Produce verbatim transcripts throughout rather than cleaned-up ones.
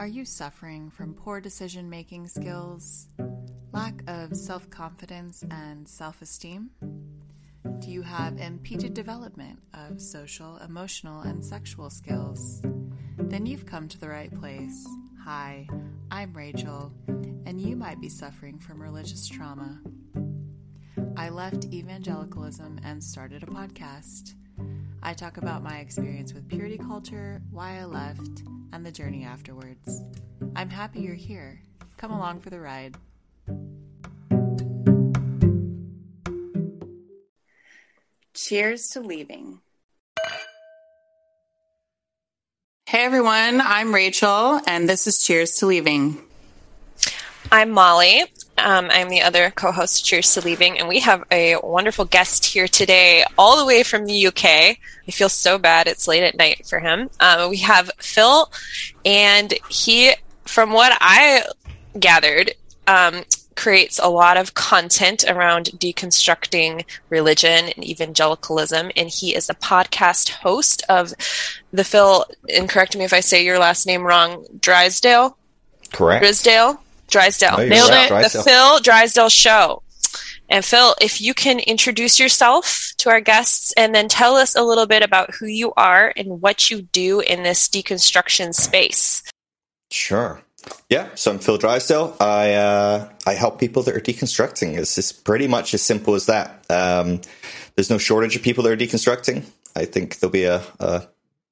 Are you suffering from poor decision-making skills, lack of self-confidence and self-esteem? Do you have impeded development of social, emotional, and sexual skills? Then you've come to the right place. Hi, I'm Rachel, and you might be suffering from religious trauma. I left evangelicalism and started a podcast. I talk about my experience with purity culture, why I left, and the journey afterwards. I'm happy you're here. Come along for the ride. Cheers to leaving. Hey everyone, I'm Rachel, and this is Cheers to Leaving. I'm Molly. Um, I'm the other co-host of Cheers to Leaving, and we have a wonderful guest here today, all the way from the U K. I feel so bad. It's late at night for him. Um, we have Phil, and he, from what I gathered, um, creates a lot of content around deconstructing religion and evangelicalism, and he is a podcast host of the Phil, and correct me if I say your last name wrong, Drysdale? Correct. Drysdale? Drysdale. No, Nailed right. it. Drysdale. The Phil Drysdale Show. And Phil, if you can introduce yourself to our guests and then tell us a little bit about who you are and what you do in this deconstruction space. Sure. Yeah, so I'm Phil Drysdale. I uh, I help people that are deconstructing. It's just pretty much as simple as that. Um, there's no shortage of people that are deconstructing. I think there'll be a, a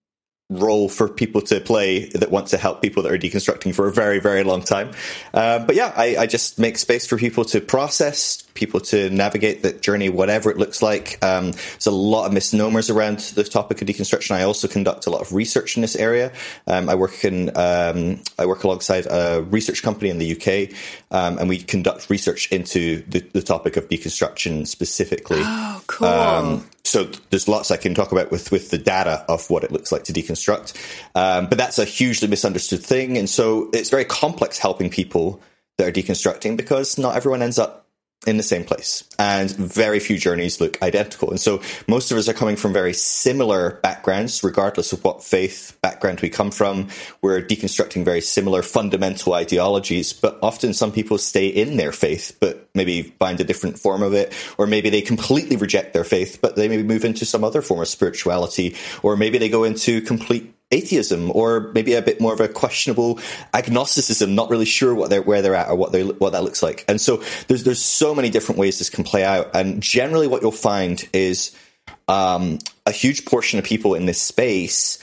role for people to play that want to help people that are deconstructing for a very, very long time. Uh, but yeah, I, I just make space for people to process, people to navigate that journey, whatever it looks like. Um, there's a lot of misnomers around the topic of deconstruction. I also conduct a lot of research in this area. Um, I work in, um, I work alongside a research company in the U K, um, and we conduct research into the, the topic of deconstruction specifically. Oh, cool. Um, so there's lots I can talk about with, with the data of what it looks like to deconstruct. Um, but that's a hugely misunderstood thing. And so it's very complex helping people that are deconstructing because not everyone ends up in the same place, and very few journeys look identical. And so most of us are coming from very similar backgrounds, regardless of what faith background we come from. We're deconstructing very similar fundamental ideologies, but often some people stay in their faith, but maybe find a different form of it, or maybe they completely reject their faith, but they maybe move into some other form of spirituality, or maybe they go into complete atheism, or maybe a bit more of a questionable agnosticism, not really sure what they're, where they're at or what they what that looks like. And so there's there's so many different ways this can play out. And generally what you'll find is um, a huge portion of people in this space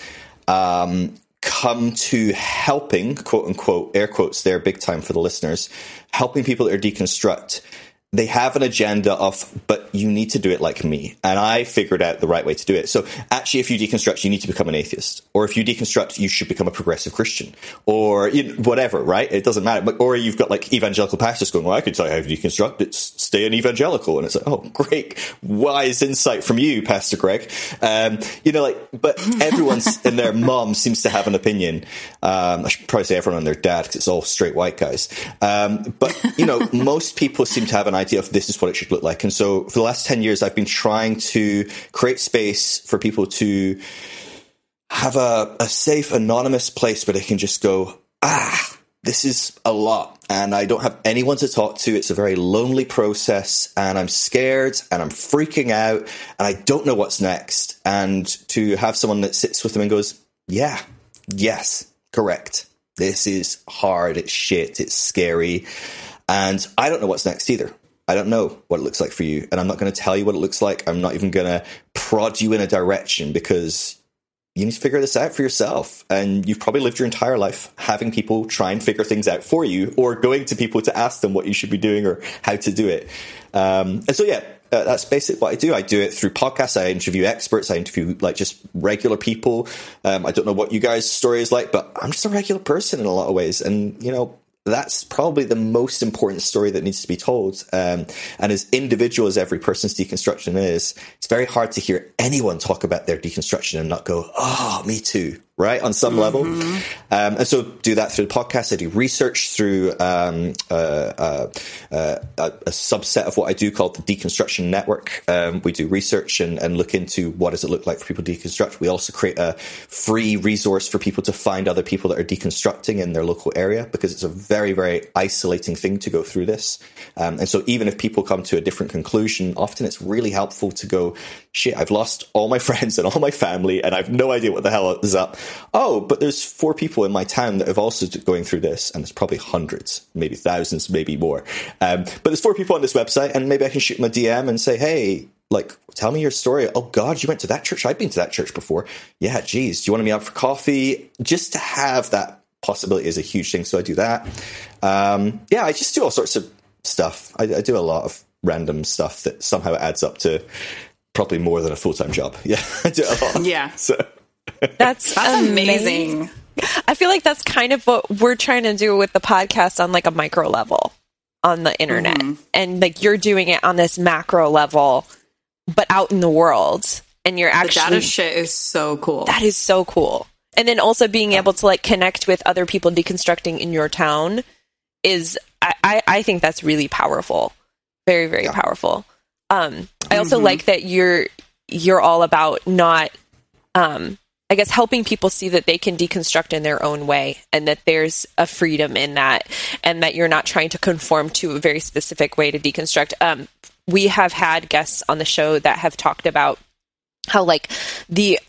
um, come to helping, quote unquote, air quotes there, big time for the listeners, helping people that are deconstruct. They have an agenda of, but you need to do it like me. And I figured out the right way to do it. So actually, if you deconstruct, you need to become an atheist. Or if you deconstruct, you should become a progressive Christian. Or you know, whatever, right? It doesn't matter. Or you've got like evangelical pastors going, well, I can tell you how to deconstruct. It's stay an evangelical. And it's like, oh, great. Wise insight from you, Pastor Greg. Um, you know, like, but everyone's and their mom seems to have an opinion. Um, I should probably say everyone and their dad because it's all straight white guys. Um, but, you know, most people seem to have an idea of this is what it should look like. And so for the last ten years, I've been trying to create space for people to have a, a safe, anonymous place where they can just go, ah, this is a lot. And I don't have anyone to talk to. It's a very lonely process. And I'm scared and I'm freaking out and I don't know what's next. And to have someone that sits with them and goes, yeah, yes, correct. This is hard. It's shit. It's scary. And I don't know what's next either. I don't know what it looks like for you. And I'm not going to tell you what it looks like. I'm not even going to prod you in a direction because you need to figure this out for yourself. And you've probably lived your entire life having people try and figure things out for you or going to people to ask them what you should be doing or how to do it. Um, and so, yeah, uh, that's basically what I do. I do it through podcasts. I interview experts. I interview like just regular people. Um, I don't know what you guys' story is like, but I'm just a regular person in a lot of ways. And, you know, that's probably the most important story that needs to be told. Um, and as individual as every person's deconstruction is, it's very hard to hear anyone talk about their deconstruction and not go, oh, me too. right, on some level. Um, and so do that through the podcast. I do research through um, uh, uh, uh, a, a subset of what I do called the Deconstruction Network. Um, we do research and, and look into what does it look like for people to deconstruct. We also create a free resource for people to find other people that are deconstructing in their local area, because it's a very, very isolating thing to go through this. Um, and so even if people come to a different conclusion, often it's really helpful to go, shit, I've lost all my friends and all my family, and I have no idea what the hell is up. Oh, but there's four people in my town that have also going through this, and there's probably hundreds, maybe thousands, maybe more. Um, but there's four people on this website, and maybe I can shoot them a D M and say, hey, like, tell me your story. Oh, God, you went to that church? I've been to that church before. Yeah, geez, do you want to meet up for coffee? Just to have that possibility is a huge thing, so I do that. Um, yeah, I just do all sorts of stuff. I, I do a lot of random stuff that somehow adds up to probably more than a full-time job. Yeah, I do it a lot. Yeah. So. That's, that's amazing. amazing. I feel like that's kind of what we're trying to do with the podcast on like a micro level on the internet. Mm-hmm. And like you're doing it on this macro level, but out in the world. And you're actually... The data shit is so cool. That is so cool. And then also being able to like connect with other people deconstructing in your town is, I, I, I think that's really powerful. Very, very yeah. powerful. Um, I also mm-hmm. like that you're, you're all about not, um, I guess, helping people see that they can deconstruct in their own way, and that there's a freedom in that, and that you're not trying to conform to a very specific way to deconstruct. Um, we have had guests on the show that have talked about how, like, the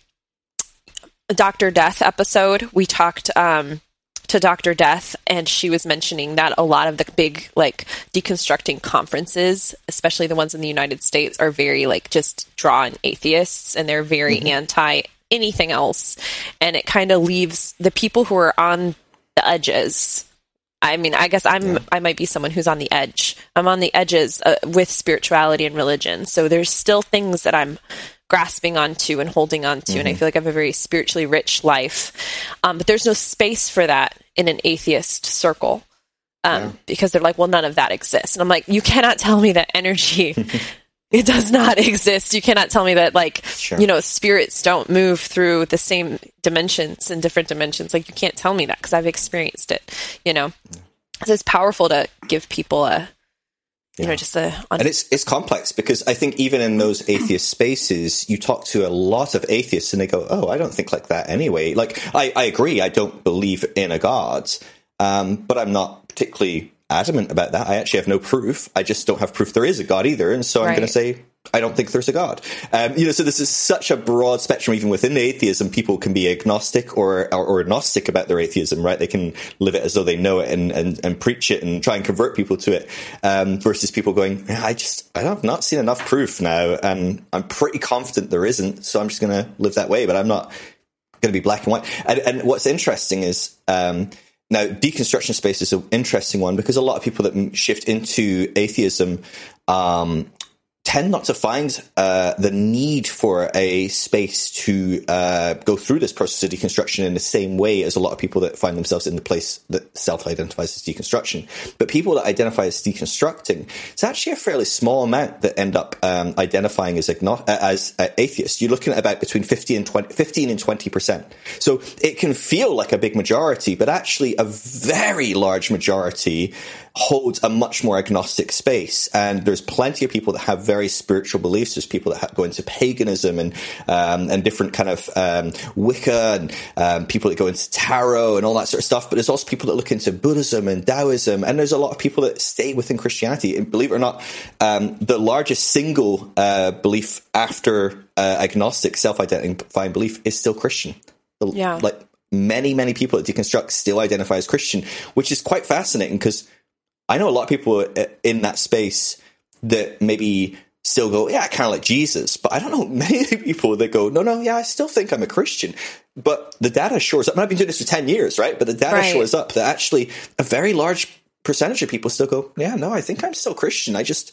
Doctor Death episode, we talked um, to Doctor Death, and she was mentioning that a lot of the big, like, deconstructing conferences, especially the ones in the United States, are very, like, just drawn atheists, and they're very mm-hmm. anti anything else, and it kind of leaves the people who are on the edges. I mean, I guess I'm yeah. I might be someone who's on the edge. I'm on the edges uh, with spirituality and religion, so there's still things that I'm grasping onto and holding onto, mm-hmm. and I feel like I have a very spiritually rich life, um, but there's no space for that in an atheist circle, um, yeah. because they're like, well, none of that exists, and I'm like, you cannot tell me that energy it does not exist. You cannot tell me that, like, sure. you know, spirits don't move through the same dimensions and different dimensions. Like, you can't tell me that because I've experienced it, you know? Yeah. So it's powerful to give people a, you yeah. know, just a... Un- and it's it's complex, because I think even in those atheist spaces, you talk to a lot of atheists and they go, oh, I don't think like that anyway. Like, I, I agree, I don't believe in a God, um, but I'm not particularly adamant about that. I actually have no proof. I just don't have proof there is a God either. And so I'm right. going to say, I don't think there's a God. Um, you know, so this is such a broad spectrum. Even within atheism, people can be agnostic or, or, or agnostic about their atheism, right? They can live it as though they know it and, and, and preach it and try and convert people to it. Um, versus people going, I just, I have not seen enough proof now. And I'm pretty confident there isn't. So I'm just going to live that way, but I'm not going to be black and white. And, and what's interesting is, um, now, deconstruction space is an interesting one, because a lot of people that shift into atheism um, tend not to find uh, the need for a space to uh, go through this process of deconstruction in the same way as a lot of people that find themselves in the place that self-identifies as deconstruction. But people that identify as deconstructing, it's actually a fairly small amount that end up um, identifying as, agno- as uh, atheists. You're looking at about between fifteen and twenty, fifteen and twenty percent. So it can feel like a big majority, but actually a very large majority holds a much more agnostic space. And there's plenty of people that have very spiritual beliefs. There's people that go into paganism and um, and different kind of um, Wicca, and um, people that go into tarot and all that sort of stuff. But there's also people that look into Buddhism and Taoism. And there's a lot of people that stay within Christianity. And believe it or not, um, the largest single uh, belief after uh, agnostic self-identifying belief is still Christian. Yeah. Like many, many people that deconstruct still identify as Christian, which is quite fascinating, because I know a lot of people in that space that maybe still go, yeah, I kind of like Jesus. But I don't know many people that go, no, no, yeah, I still think I'm a Christian. But the data shows up, and I've been doing this for ten years, right? But the data right. shows up that actually a very large percentage of people still go, yeah, no, I think I'm still Christian. I just,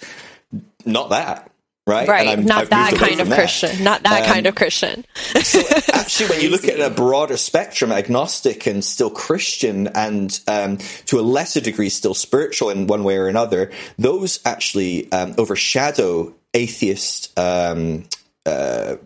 not that. Right, right. And I'm, not I've that kind of Christian. That. Not that um, kind of Christian. So actually, when you look at a broader spectrum, agnostic and still Christian, and um, to a lesser degree still spiritual in one way or another, those actually um, overshadow atheist um, uh,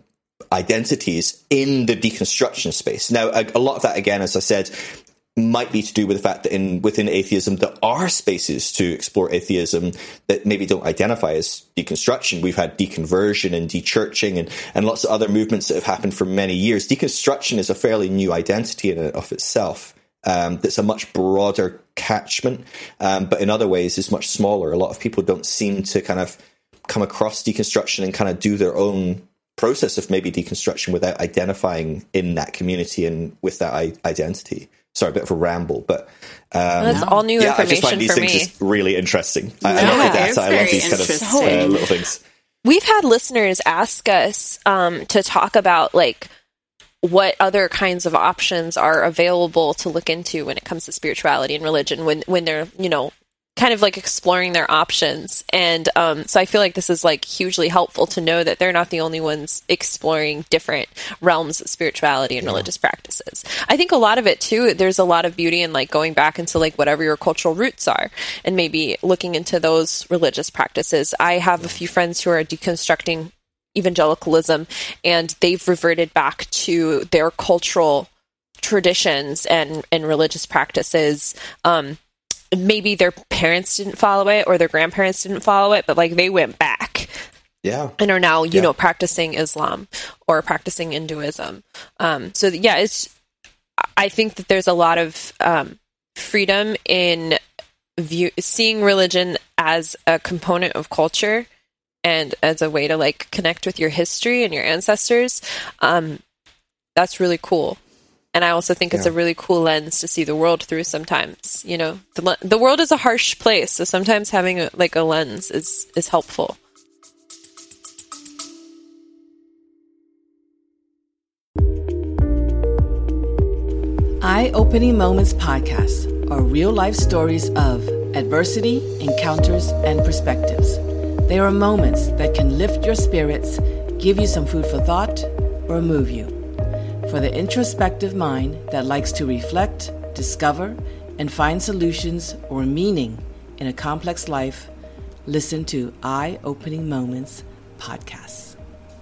identities in the deconstruction space. Now, a, a lot of that, again, as I said, might be to do with the fact that in within atheism there are spaces to explore atheism that maybe don't identify as deconstruction. We've had deconversion and dechurching and, and lots of other movements that have happened for many years. Deconstruction is a fairly new identity in and of itself. Um, that's a much broader catchment, um, but in other ways is much smaller. A lot of people don't seem to kind of come across deconstruction and kind of do their own process of maybe deconstruction without identifying in that community and with that I- identity. Sorry, a bit of a ramble, but um, that's all new yeah, information I just find these for things me. Just really interesting. I, I Yeah, love the it's data. I love very these kind of interesting. uh, little things. We've had listeners ask us um, to talk about like what other kinds of options are available to look into when it comes to spirituality and religion when when they're, you know, kind of like exploring their options. And um, so I feel like this is like hugely helpful to know that they're not the only ones exploring different realms of spirituality and yeah. religious practices. I think a lot of it too, there's a lot of beauty in like going back into like whatever your cultural roots are and maybe looking into those religious practices. I have a few friends who are deconstructing evangelicalism and they've reverted back to their cultural traditions and, and religious practices. Um, maybe their parents didn't follow it or their grandparents didn't follow it, but like they went back. Yeah. And are now, you yeah. know, practicing Islam or practicing Hinduism. Um, so yeah, it's, I think that there's a lot of um, freedom in view, seeing religion as a component of culture and as a way to like connect with your history and your ancestors. Um, that's really cool. And I also think it's yeah. a really cool lens to see the world through sometimes. You know, the, the world is a harsh place, so sometimes having a, like a lens is, is helpful. Eye-Opening Moments podcasts are real-life stories of adversity, encounters, and perspectives. They are moments that can lift your spirits, give you some food for thought, or move you. For the introspective mind that likes to reflect, discover, and find solutions or meaning in a complex life, listen to Eye-Opening Moments podcasts.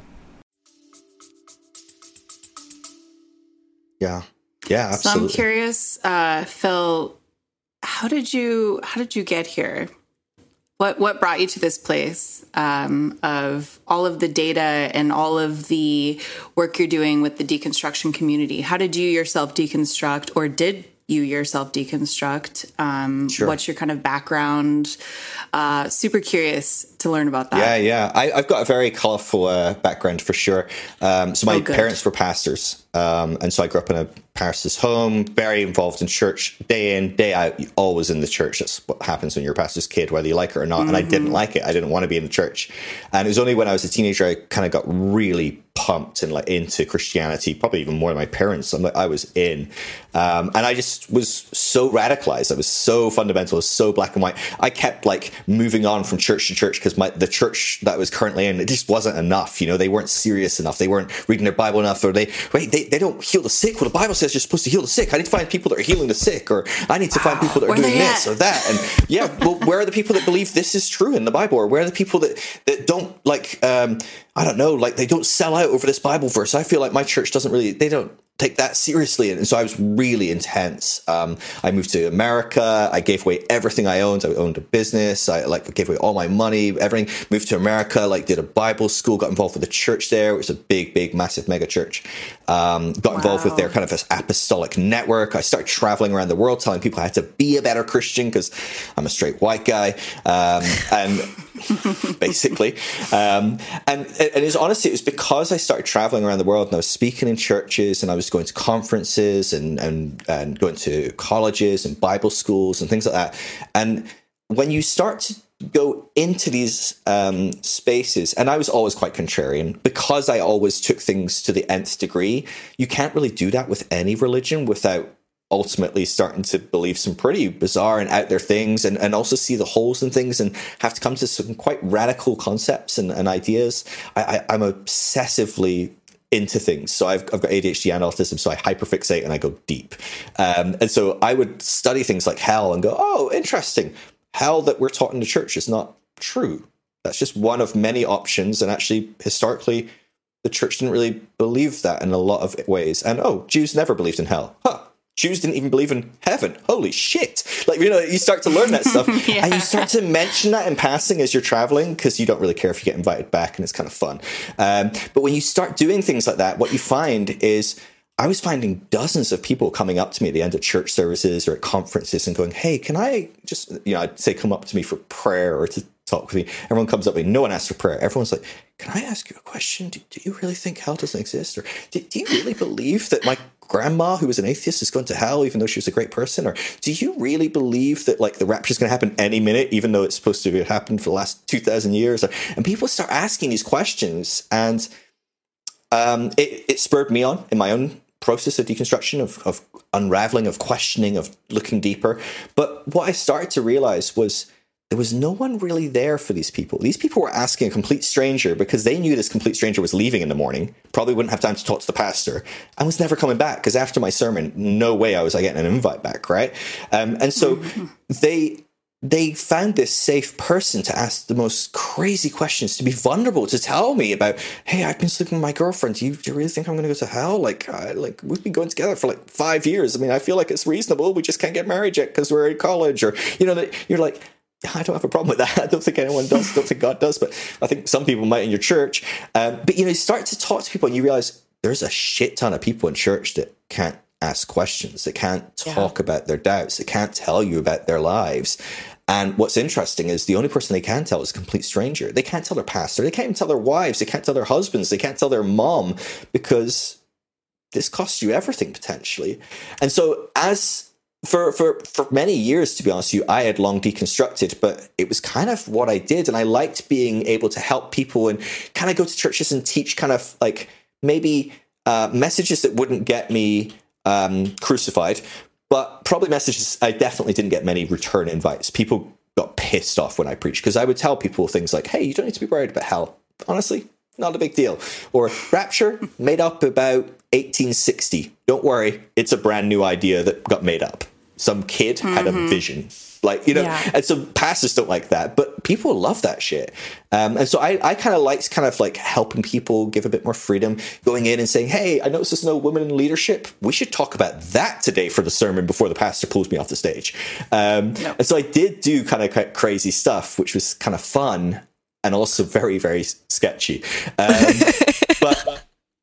Yeah, yeah, absolutely. So I'm curious, uh, Phil, how did you how did you get here? What what brought you to this place um, of all of the data and all of the work you're doing with the deconstruction community? How did you yourself deconstruct, or did you yourself deconstruct? Um, sure. What's your kind of background? Uh, super curious to learn about that. Yeah, yeah. I, I've got a very colorful uh, background for sure. Um, so my oh, parents were pastors. Um, and so I grew up in a pastor's home, very involved in church, day in, day out, always in the church. That's what happens when you're a pastor's kid, whether you like it or not. Mm-hmm. And I didn't like it. I didn't want to be in the church. And it was only when I was a teenager, I kind of got really pumped and like into Christianity, probably even more than my parents. I'm like, I was in. Um, and I just was so radicalized. I was so fundamental, so black and white. I kept like moving on from church to church because my the church that I was currently in, it just wasn't enough. You know, they weren't serious enough. They weren't reading their Bible enough, or they, wait, they, they don't heal the sick. Well, the Bible says you're supposed to heal the sick. I need to find people that are healing the sick, or I need to find people that are Where doing they this at? or that. And yeah, well, where are the people that believe this is true in the Bible? Or where are the people that, that don't like, um, I don't know, like they don't sell out over this Bible verse? I feel like my church doesn't really, they don't take that seriously. And so I was really intense. Um, I moved to America. I gave away everything I owned. I owned a business. I like gave away all my money, everything. Moved to America, like did a Bible school, got involved with the church there, which is a big, big, massive mega church. Um, got wow. involved with their kind of this apostolic network. I started traveling around the world telling people I had to be a better Christian because I'm a straight white guy. Um, and basically, um, and, and it's honestly, it was because I started traveling around the world and I was speaking in churches and I was going to conferences and, and, and going to colleges and Bible schools and things like that. And when you start to go into these um, spaces, and I was always quite contrarian because I always took things to the nth degree, you can't really do that with any religion without ultimately starting to believe some pretty bizarre and out there things, and, and also see the holes in things and have to come to some quite radical concepts and, and ideas. I, I, I'm obsessively into things. So I've, I've got A D H D and autism, so I hyperfixate and I go deep. Um, and so I would study things like hell and go, oh, interesting. Hell that we're taught in the church is not true. That's just one of many options. And actually, historically, the church didn't really believe that in a lot of ways. And, oh, Jews never believed in hell. Huh. Jews didn't even believe in heaven. Holy shit. Like, you know, you start to learn that stuff. Yeah. And you start to mention that in passing as you're traveling, because you don't really care if you get invited back, and it's kind of fun. Um, but when you start doing things like that, what you find is I was finding dozens of people coming up to me at the end of church services or at conferences and going, hey, can I just, you know, I'd say come up to me for prayer or to talk with me. Everyone comes up to me. No one asks for prayer. Everyone's like, can I ask you a question? Do, do you really think hell doesn't exist? Or do, do you really believe that my grandma, who was an atheist, is going to hell even though she was a great person? Or do you really believe that like the rapture is going to happen any minute, even though it's supposed to have happened for the last two thousand years? And people start asking these questions, and um, it, it spurred me on in my own process of deconstruction, of, of unraveling, of questioning, of looking deeper. But what I started to realize was there was no one really there for these people. These people were asking a complete stranger because they knew this complete stranger was leaving in the morning, probably wouldn't have time to talk to the pastor, and was never coming back, because after my sermon, no way I was like, getting an invite back, right? Um, and so mm-hmm. they they found this safe person to ask the most crazy questions, to be vulnerable, to tell me about, hey, I've been sleeping with my girlfriend. Do you, do you really think I'm going to go to hell? Like, uh, like we've been going together for like five years. I mean, I feel like it's reasonable. We just can't get married yet because we're in college. Or, you know, that you're like, I don't have a problem with that. I don't think anyone does. I don't think God does. But I think some people might in your church. Um, but, you know, you start to talk to people and you realize there's a shit ton of people in church that can't ask questions, that can't talk yeah. about their doubts, that can't tell you about their lives. And what's interesting is the only person they can tell is a complete stranger. They can't tell their pastor. They can't even tell their wives. They can't tell their husbands. They can't tell their mom, because this costs you everything potentially. And so as... For, for for many years, to be honest with you, I had long deconstructed, but it was kind of what I did. And I liked being able to help people and kind of go to churches and teach kind of like maybe uh, messages that wouldn't get me um, crucified, but probably messages I definitely didn't get many return invites. People got pissed off when I preached, because I would tell people things like, hey, you don't need to be worried about hell. Honestly, not a big deal. Or rapture made up about eighteen sixty. Don't worry, it's a brand new idea that got made up. Some kid mm-hmm. had a vision, like, you know, yeah. and so pastors don't like that, but people love that shit. Um, and so I, I kind of liked kind of like helping people give a bit more freedom, going in and saying, hey, I noticed there's no women in leadership. We should talk about that today for the sermon before the pastor pulls me off the stage. Um, no. And so I did do kind of crazy stuff, which was kind of fun and also very, very sketchy. Um, but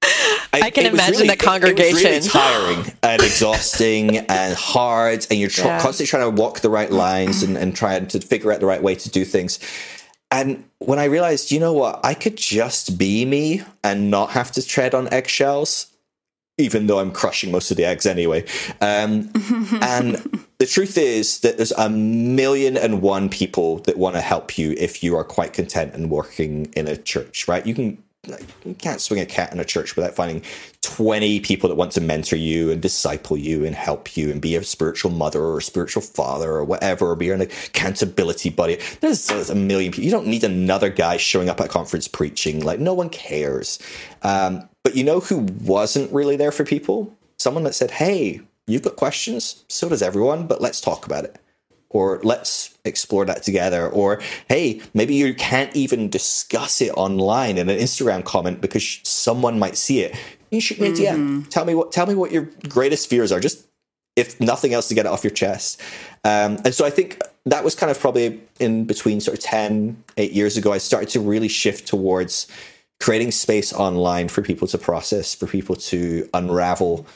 I, I can imagine really, the congregation. It, it was really tiring and exhausting and hard, and you're tr- yeah. constantly trying to walk the right lines and, and trying to figure out the right way to do things. And when I realized, you know what, I could just be me and not have to tread on eggshells, even though I'm crushing most of the eggs anyway. Um, and the truth is that there's a million and one people that want to help you if you are quite content and working in a church, right? You can You can't swing a cat in a church without finding twenty people that want to mentor you and disciple you and help you and be a spiritual mother or a spiritual father or whatever, or be an accountability buddy. There's, there's a million people. You don't need another guy showing up at a conference preaching. Like, no one cares. Um, but you know who wasn't really there for people? Someone that said, hey, you've got questions. So does everyone, but let's talk about it. Or let's explore that together. Or, hey, maybe you can't even discuss it online in an Instagram comment because someone might see it. You shoot me a D M. Mm-hmm. Tell me what tell me what your greatest fears are, just if nothing else to get it off your chest. Um, and so I think that was kind of probably in between sort of ten, eight years ago, I started to really shift towards creating space online for people to process, for people to unravel,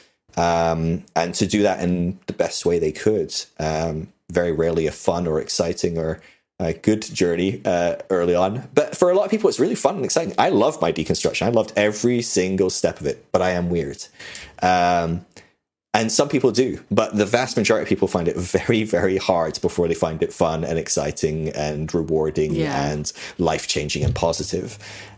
um, and to do that in the best way they could. Um, very rarely a fun or exciting or a good journey uh, early on. But for a lot of people, it's really fun and exciting. I love my deconstruction. I loved every single step of it, but I am weird. Um, and some people do, but the vast majority of people find it very, very hard before they find it fun and exciting and rewarding yeah. and life-changing and positive.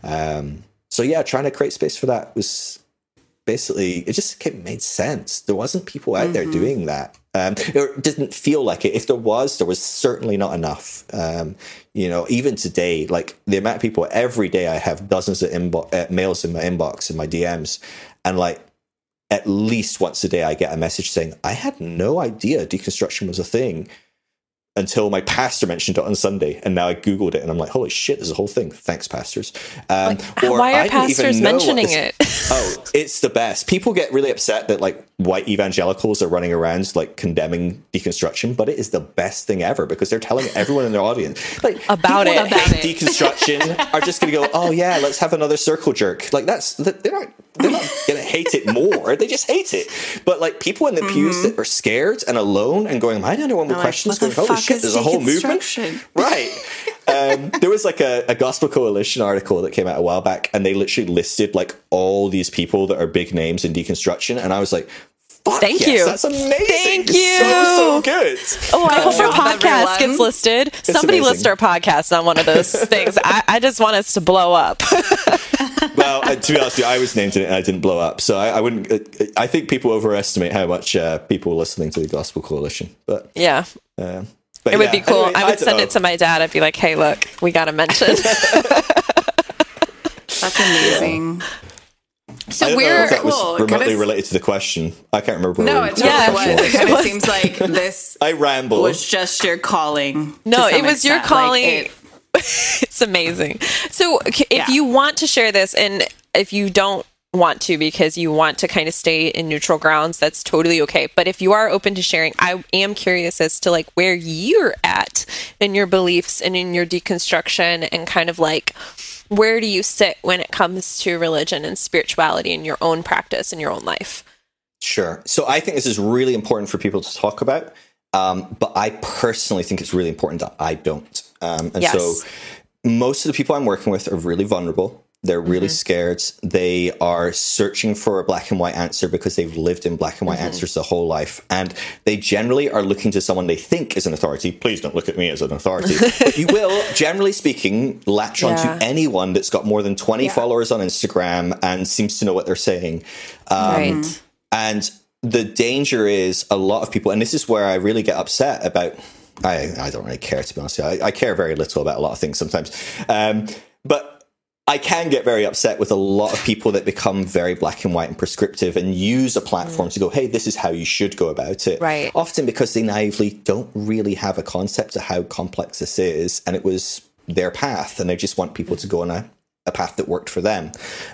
Um, so yeah, trying to create space for that was basically, it just made sense. There wasn't people out mm-hmm. there doing that. Um, it didn't feel like it. If there was, there was certainly not enough. Um, you know, even today, like the amount of people every day, I have dozens of inbo- uh, mails in my inbox, in my D Ms, and like at least once a day, I get a message saying, I had no idea deconstruction was a thing. until my pastor mentioned it on Sunday, and now I Googled it, and I'm like, holy shit, there's a whole thing. Thanks, pastors. Um, like, or why are pastors mentioning it? Oh, it's the best. People get really upset that like white evangelicals are running around like condemning deconstruction, but it is the best thing ever because they're telling everyone in their audience like about it. About it. Deconstruction are just going to go, oh yeah, let's have another circle jerk. Like that's they're not they're not going to hate it more. They just hate it. But like people in the mm-hmm. pews that are scared and alone and going, I don't know what more questions. Going, holy shit, there's a whole movement, right? Um, there was like a, a Gospel Coalition article that came out a while back, and they literally listed like all these people that are big names in deconstruction, and I was like, fuck Thank yes, you. That's amazing. Thank you. So, so good. Oh, I hope Job, our podcast everyone. gets listed. It's Somebody amazing. List our podcast on one of those things. I, I just want us to blow up. Well, uh, to be honest with you, I was named in it and I didn't blow up. So I, I wouldn't, uh, I think people overestimate how much uh, people are listening to the Gospel Coalition. But yeah. Uh, but it would yeah. be cool. Anyway, I would I send know. it to my dad. I'd be like, hey, look, we got to mention. That's amazing. Yeah. So I don't we're know if that was cool. remotely Kinda, related to the question. I can't remember. No, what it the totally Yeah. was. was. It kind of seems like this I ramble. was just your calling. No, to it some was your extent. calling. Like, it, It's amazing. So if Yeah. you want to share this, and if you don't want to because you want to kind of stay in neutral grounds, that's totally okay. But if you are open to sharing, I am curious as to like where you're at in your beliefs and in your deconstruction, and kind of like where do you sit when it comes to religion and spirituality in your own practice in your own life? Sure. So I think this is really important for people to talk about. Um, but I personally think it's really important that I don't. Um, and Yes. so most of the people I'm working with are really vulnerable. They're really mm-hmm. scared. They are searching for a black and white answer because they've lived in black and white mm-hmm. answers their whole life. And they generally are looking to someone they think is an authority. Please don't look at me as an authority. But you will, generally speaking, latch Yeah. onto anyone that's got more than twenty Yeah. followers on Instagram and seems to know what they're saying. Um, Right. And the danger is a lot of people, and this is where I really get upset about, I, I don't really care, to be honest. I, I care very little about a lot of things sometimes. Um, but I can get very upset with a lot of people that become very black and white and prescriptive and use a platform mm. to go, hey, this is how you should go about it. Right. Often because they naively don't really have a concept of how complex this is. And it was their path, and they just want people to go on a, a path that worked for them.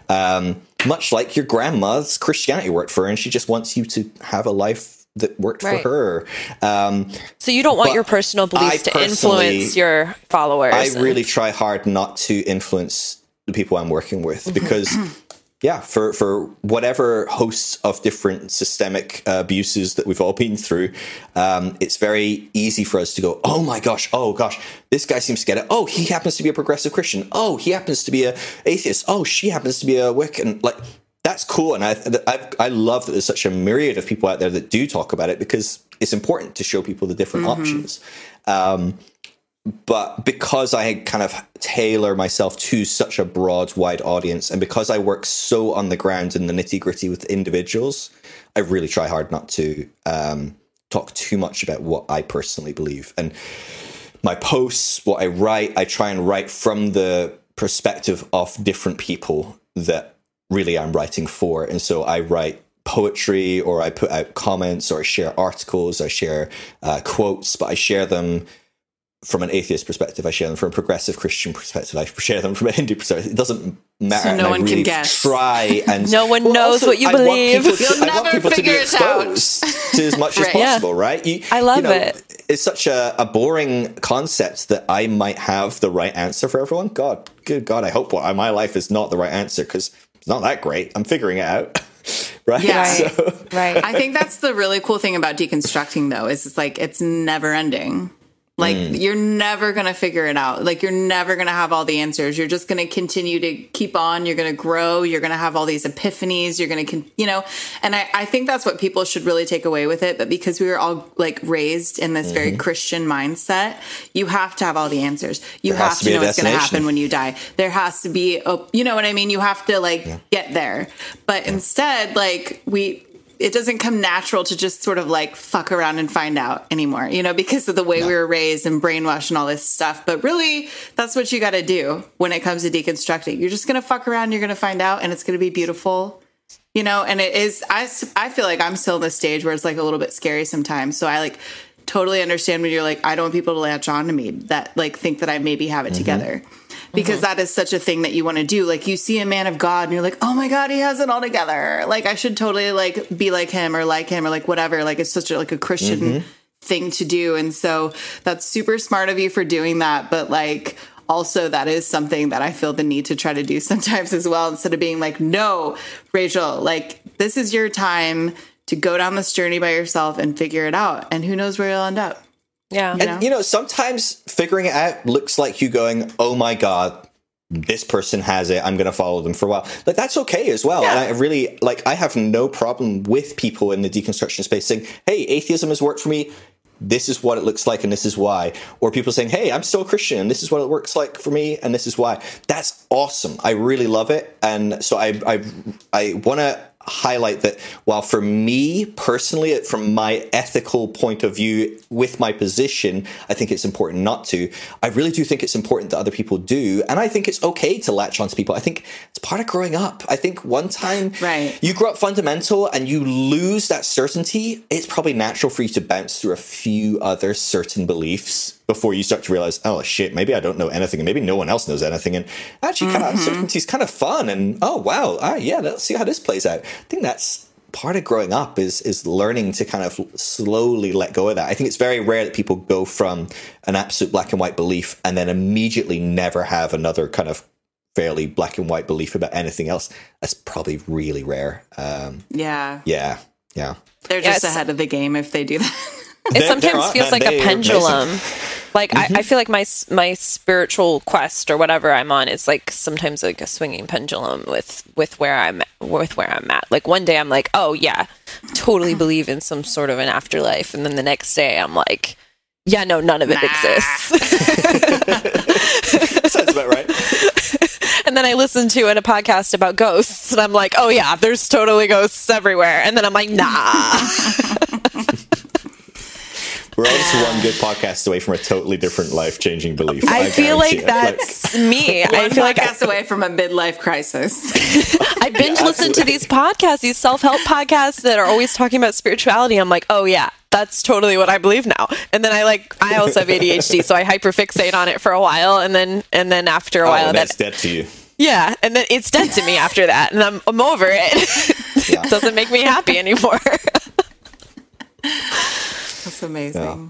Um, much like your grandma's Christianity worked for her, and she just wants you to have a life that worked Right. for her. Um, So you don't want your personal beliefs I to influence your followers. I and- really try hard not to influence the people I'm working with because, yeah, for, for whatever hosts of different systemic uh, abuses that we've all been through, um, it's very easy for us to go, oh my gosh, oh gosh, this guy seems to get it. Oh, he happens to be a progressive Christian. Oh, he happens to be a atheist. Oh, she happens to be a Wiccan. Like, that's cool. And I, I, I love that there's such a myriad of people out there that do talk about it because it's important to show people the different mm-hmm. options. Um, But because I kind of tailor myself to such a broad, wide audience, and because I work so on the ground in the nitty gritty with individuals, I really try hard not to um, talk too much about what I personally believe. And my posts, what I write, I try and write from the perspective of different people that really I'm writing for. And so I write poetry, or I put out comments, or I share articles, I share uh, quotes, but I share them from an atheist perspective, I share them from a progressive Christian perspective, I share them from a Hindu perspective. It doesn't matter. So no and one I really can guess. Try and No one well, knows also, what you I want believe. people to- You'll I want never people to be figure it out. exposed to as much as Right. possible, right? You, I love you know, it. It's such a, a boring concept that I might have the right answer for everyone. God, good God, I hope what my life is not the right answer because it's not that great. I'm figuring it out. Right. Yeah. So, Right. I think that's the really cool thing about deconstructing, though, is it's like it's never ending. Like, mm. you're never going to figure it out. Like, you're never going to have all the answers. You're just going to continue to keep on. You're going to grow. You're going to have all these epiphanies. You're going to, you know, and I, I think that's what people should really take away with it. But because we were all like raised in this mm-hmm. very Christian mindset, you have to have all the answers. You there have to, to know what's going to happen destination. when you die. There has to be, a, you know what I mean? You have to like yeah. get there. But yeah. instead, like we, it doesn't come natural to just sort of like fuck around and find out anymore, you know, because of the way no. we were raised and brainwashed and all this stuff. But really, that's what you got to do when it comes to deconstructing. You're just going to fuck around. You're going to find out, and it's going to be beautiful, you know, and it is, I, I feel like I'm still in the stage where it's like a little bit scary sometimes. So I like totally understand when you're like, I don't want people to latch on to me that like think that I maybe have it mm-hmm. together. Because mm-hmm. that is such a thing that you want to do. Like you see a man of God and you're like, oh my God, he has it all together. Like I should totally like be like him or like him or like whatever. Like it's such a, like a Christian mm-hmm. thing to do. And so that's super smart of you for doing that. But like also that is something that I feel the need to try to do sometimes as well. Instead of being like, no, Rachel, like this is your time to go down this journey by yourself and figure it out. And who knows where you'll end up. Yeah. You know? And, you know, sometimes figuring it out looks like you going, oh, my God, this person has it. I'm going to follow them for a while. Like, that's okay as well. Yeah. And I really, like, I have no problem with people in the deconstruction space saying, hey, atheism has worked for me. This is what it looks like and this is why. Or people saying, hey, I'm still a Christian and this is what it works like for me and this is why. That's awesome. I really love it. And so I, I, I want to highlight that while for me personally, from my ethical point of view with my position, I think it's important not to. I really do think it's important that other people do. And I think it's okay to latch onto people. I think it's part of growing up. I think one time right. you grow up fundamental and you lose that certainty, it's probably natural for you to bounce through a few other certain beliefs before you start to realize, oh shit, maybe I don't know anything and maybe no one else knows anything. And actually kind of mm-hmm. uncertainty is kind of fun. And oh, wow. Ah, yeah, let's see how this plays out. I think that's part of growing up is, is learning to kind of slowly let go of that. I think it's very rare that people go from an absolute black and white belief and then immediately never have another kind of fairly black and white belief about anything else. That's probably really rare. Um, yeah. Yeah. Yeah. They're just yes. ahead of the game if they do that. It sometimes feels like a pendulum. Like mm-hmm. I, I feel like my my spiritual quest or whatever I'm on is like sometimes like a swinging pendulum with with where I'm with where I'm at. Like one day I'm like, oh yeah, totally believe in some sort of an afterlife, and then the next day I'm like, yeah, no, none of it nah. exists. Sounds about right. And then I listen to in a podcast about ghosts, and I'm like, oh yeah, there's totally ghosts everywhere. And then I'm like, nah. We're all just one good podcast away from a totally different life-changing belief. I, I feel like it. that's like, me. One I feel podcast like I, away from a midlife crisis. I binge yeah, listen to these podcasts, these self-help podcasts that are always talking about spirituality. I'm like, oh yeah, that's totally what I believe now. And then I like, I also have A D H D, so I hyperfixate on it for a while, and then and then after a oh, while, that's that, dead to you. Yeah, and then it's dead to me after that, and I'm I'm over it. Yeah. It doesn't make me happy anymore. That's amazing. Yeah.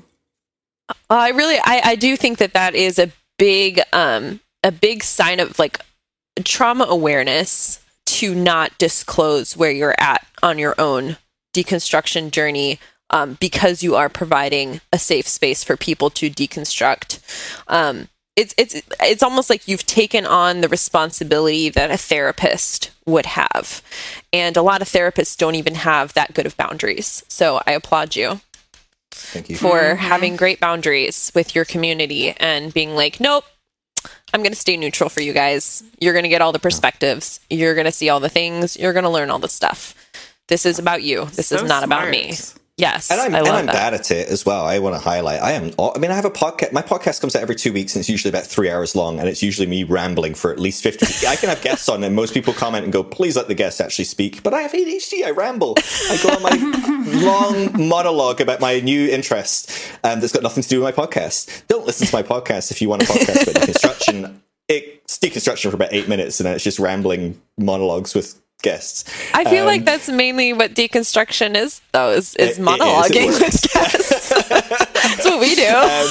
Uh, I really, I, I do think that that is a big, um, a big sign of like trauma awareness to not disclose where you're at on your own deconstruction journey, um, because you are providing a safe space for people to deconstruct. Um, it's it's it's almost like you've taken on the responsibility that a therapist would have, and a lot of therapists don't even have that good of boundaries. So I applaud you. Thank you. For mm-hmm. having great boundaries with your community and being like, nope, I'm going to stay neutral for you guys. You're going to get all the perspectives. You're going to see all the things. You're going to learn all the stuff. This is about you. This so is not smart. about me. Yes, and I'm, I love and I'm that. bad at it as well. I want to highlight. I am. I mean, I have a podcast. My podcast comes out every two weeks, and it's usually about three hours long. And it's usually me rambling for at least fifty. I can have guests on, and most people comment and go, "Please let the guest actually speak." But I have A D H D. I ramble. I go on my long monologue about my new interest, um, that's got nothing to do with my podcast. Don't listen to my podcast if you want a podcast about deconstruction. It's deconstruction for about eight minutes, and then it's just rambling monologues with guests. I feel um, like that's mainly what deconstruction is, though, is, is it, monologuing it is, with guests. That's what we do.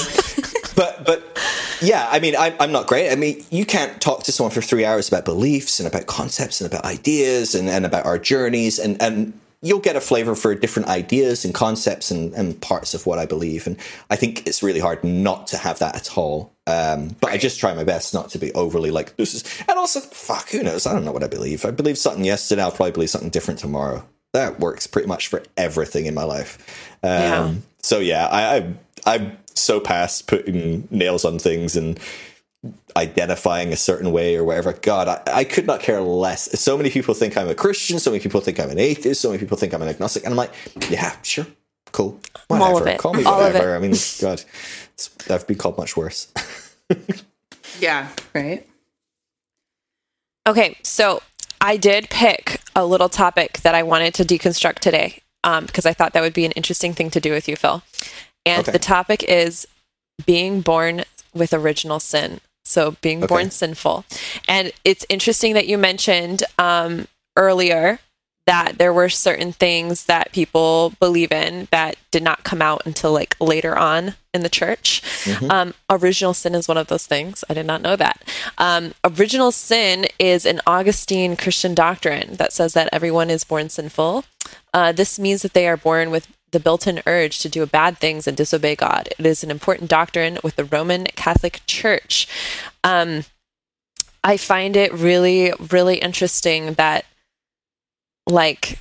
Um, but, but yeah, I mean, I, I'm not great. I mean, you can't talk to someone for three hours about beliefs and about concepts and about ideas and, and about our journeys, and, and you'll get a flavor for different ideas and concepts and, and parts of what I believe. And I think it's really hard not to have that at all. Um, but right. I just try my best not to be overly like, this is, and also, fuck, who knows? I don't know what I believe. I believed something yesterday. I'll probably believe something different tomorrow. That works pretty much for everything in my life. Um, yeah. So yeah, I, I, I'm so past putting nails on things and identifying a certain way or whatever. God, I, I could not care less. So many people think I'm a Christian. So many people think I'm an atheist. So many people think I'm an agnostic. And I'm like, yeah, sure. Cool. Whatever. All of it. Call me All whatever. I mean, God, it's, I've been called much worse. Yeah, right. Okay, so I did pick a little topic that I wanted to deconstruct today, um, because I thought that would be an interesting thing to do with you, Phil. And Okay. the topic is being born with original sin. So being Okay. born sinful. And it's interesting that you mentioned um, earlier that there were certain things that people believe in that did not come out until like later on in the church. Mm-hmm. Um, original sin is one of those things. I did not know that. Um, original sin is an Augustine Christian doctrine that says that everyone is born sinful. Uh, this means that they are born with the built-in urge to do bad things and disobey God. It is an important doctrine with the Roman Catholic Church. Um, I find it really, really interesting that, like,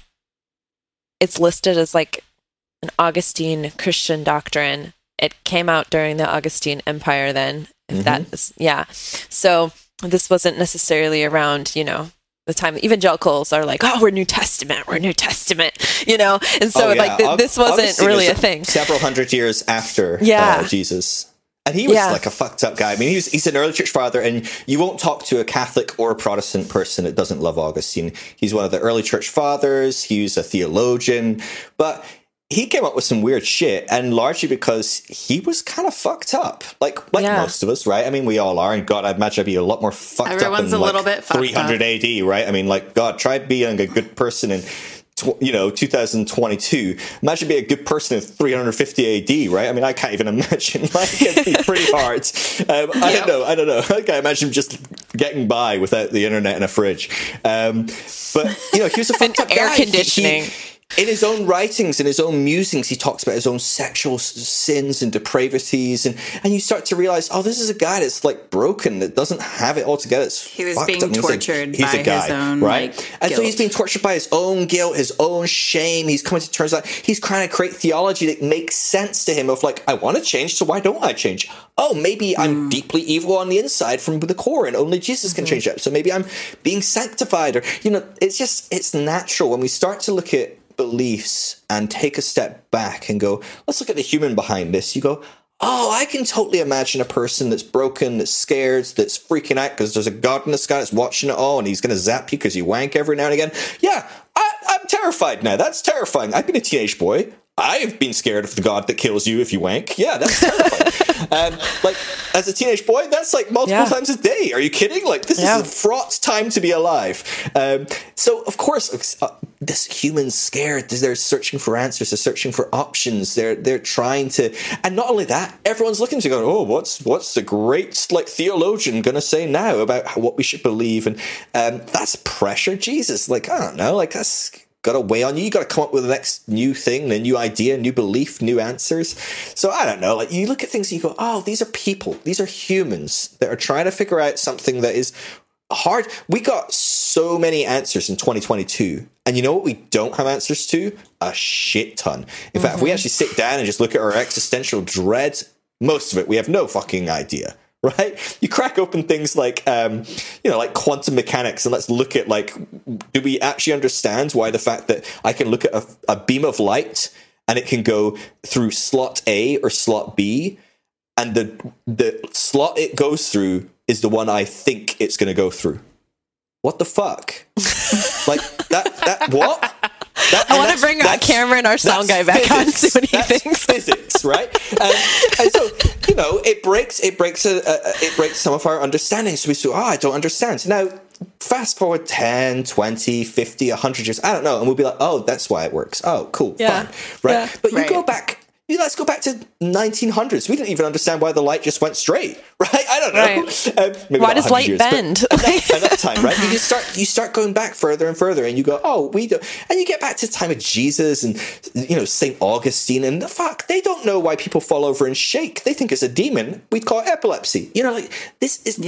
it's listed as like an Augustine Christian doctrine. It came out during the Augustine Empire. Then, if Mhm. that is, yeah. So this wasn't necessarily around, you know, the time evangelicals are like, oh, we're New Testament, we're New Testament, you know, and so Oh, yeah. like th- Aug- this wasn't Augustine really is a thing. Several hundred years after Yeah. uh, Jesus. And he was Yeah. like a fucked up guy. I mean, he was, he's an early church father, and you won't talk to a Catholic or a Protestant person that doesn't love Augustine. He's one of the early church fathers. He was a theologian, but he came up with some weird shit, and largely because he was kind of fucked up, like like Yeah. most of us, right? I mean, we all are, and God, I imagine I'd be a lot more fucked Everyone's up in a little like bit fucked three hundred up. A D, right? I mean, like, God, try being a good person in tw- you know, two thousand twenty-two. Imagine being a good person in three hundred fifty A D, right? I mean, I can't even imagine. Like, it'd be pretty hard. Um, I don't know. I don't know. I can't imagine just getting by without the internet and a fridge. Um, but you know, he was a fucked up air guy. He- conditioning. he- in his own writings, in his own musings, he talks about his own sexual s- sins and depravities, and, and you start to realize, oh, this is a guy that's like broken, that doesn't have it all together. It's He was fucked being up. And he's a- tortured he's a by guy, his own, right? like, and so he's guilt. being tortured by his own guilt, his own shame. He's coming to terms that he's trying to create theology that makes sense to him of like, I want to change, so why don't I change? Oh, maybe Mm. I'm deeply evil on the inside from the core, and only Jesus can Mm-hmm. change that. So maybe I'm being sanctified, or you know, it's just it's natural when we start to look at beliefs and take a step back and go, let's look at the human behind this. You go, oh, I can totally imagine a person that's broken, that's scared, that's freaking out because there's a God in the sky that's watching it all, and he's going to zap you because you wank every now and again. Yeah, I, I'm terrified now. That's terrifying. I've been a teenage boy. I've been scared of the God that kills you if you wank. Yeah, that's terrifying. um, like, as a teenage boy, that's like multiple Yeah. times a day. Are you kidding? Like, this Yeah. is a fraught time to be alive. Um, so, of course, uh, this human's scared. They're searching for answers. They're searching for options. They're they're trying to, and not only that, everyone's looking to go, oh, what's what's the great like theologian going to say now about how, what we should believe? And um, that's pressure, Jesus. Like, I don't know. Like, that's got to weigh on you. You got to come up with the next new thing, the new idea, new belief, new answers. So I don't know. Like, you look at things and you go, oh, these are people. These are humans that are trying to figure out something that is hard. We got so many answers in twenty twenty-two, and you know what we don't have answers to? A shit ton. In fact, if we actually sit down and just look at our existential dread, most of it we have no fucking idea. Right? You crack open things like, um, you know, like quantum mechanics, and let's look at like, do we actually understand why the fact that I can look at a, a beam of light and it can go through slot A or slot B, and the the slot it goes through is the one I think it's going to go through. What the fuck? Like that? That what? That, I want to bring our camera and our sound guy back on and see what he that's thinks. Physics, right? Um, and so, you know, it breaks, it breaks, a, a, it breaks some of our understanding. So we say, oh, I don't understand. Now, fast forward ten, twenty, fifty, one hundred years, I don't know, and we'll be like, oh, that's why it works. Oh, cool, Yeah. fine, right? Yeah. But you Right. go back. Let's go back to nineteen hundreds. We didn't even understand why the light just went straight, right? I don't know. Right. Um, maybe Why not does one hundred light years, but bend? at that, at that time, right? You start you start going back further and further, and you go, oh, we do, and you get back to the time of Jesus and you know Saint Augustine, and the fuck, they don't know why people fall over and shake. They think it's a demon. We'd call it epilepsy. You know, like this is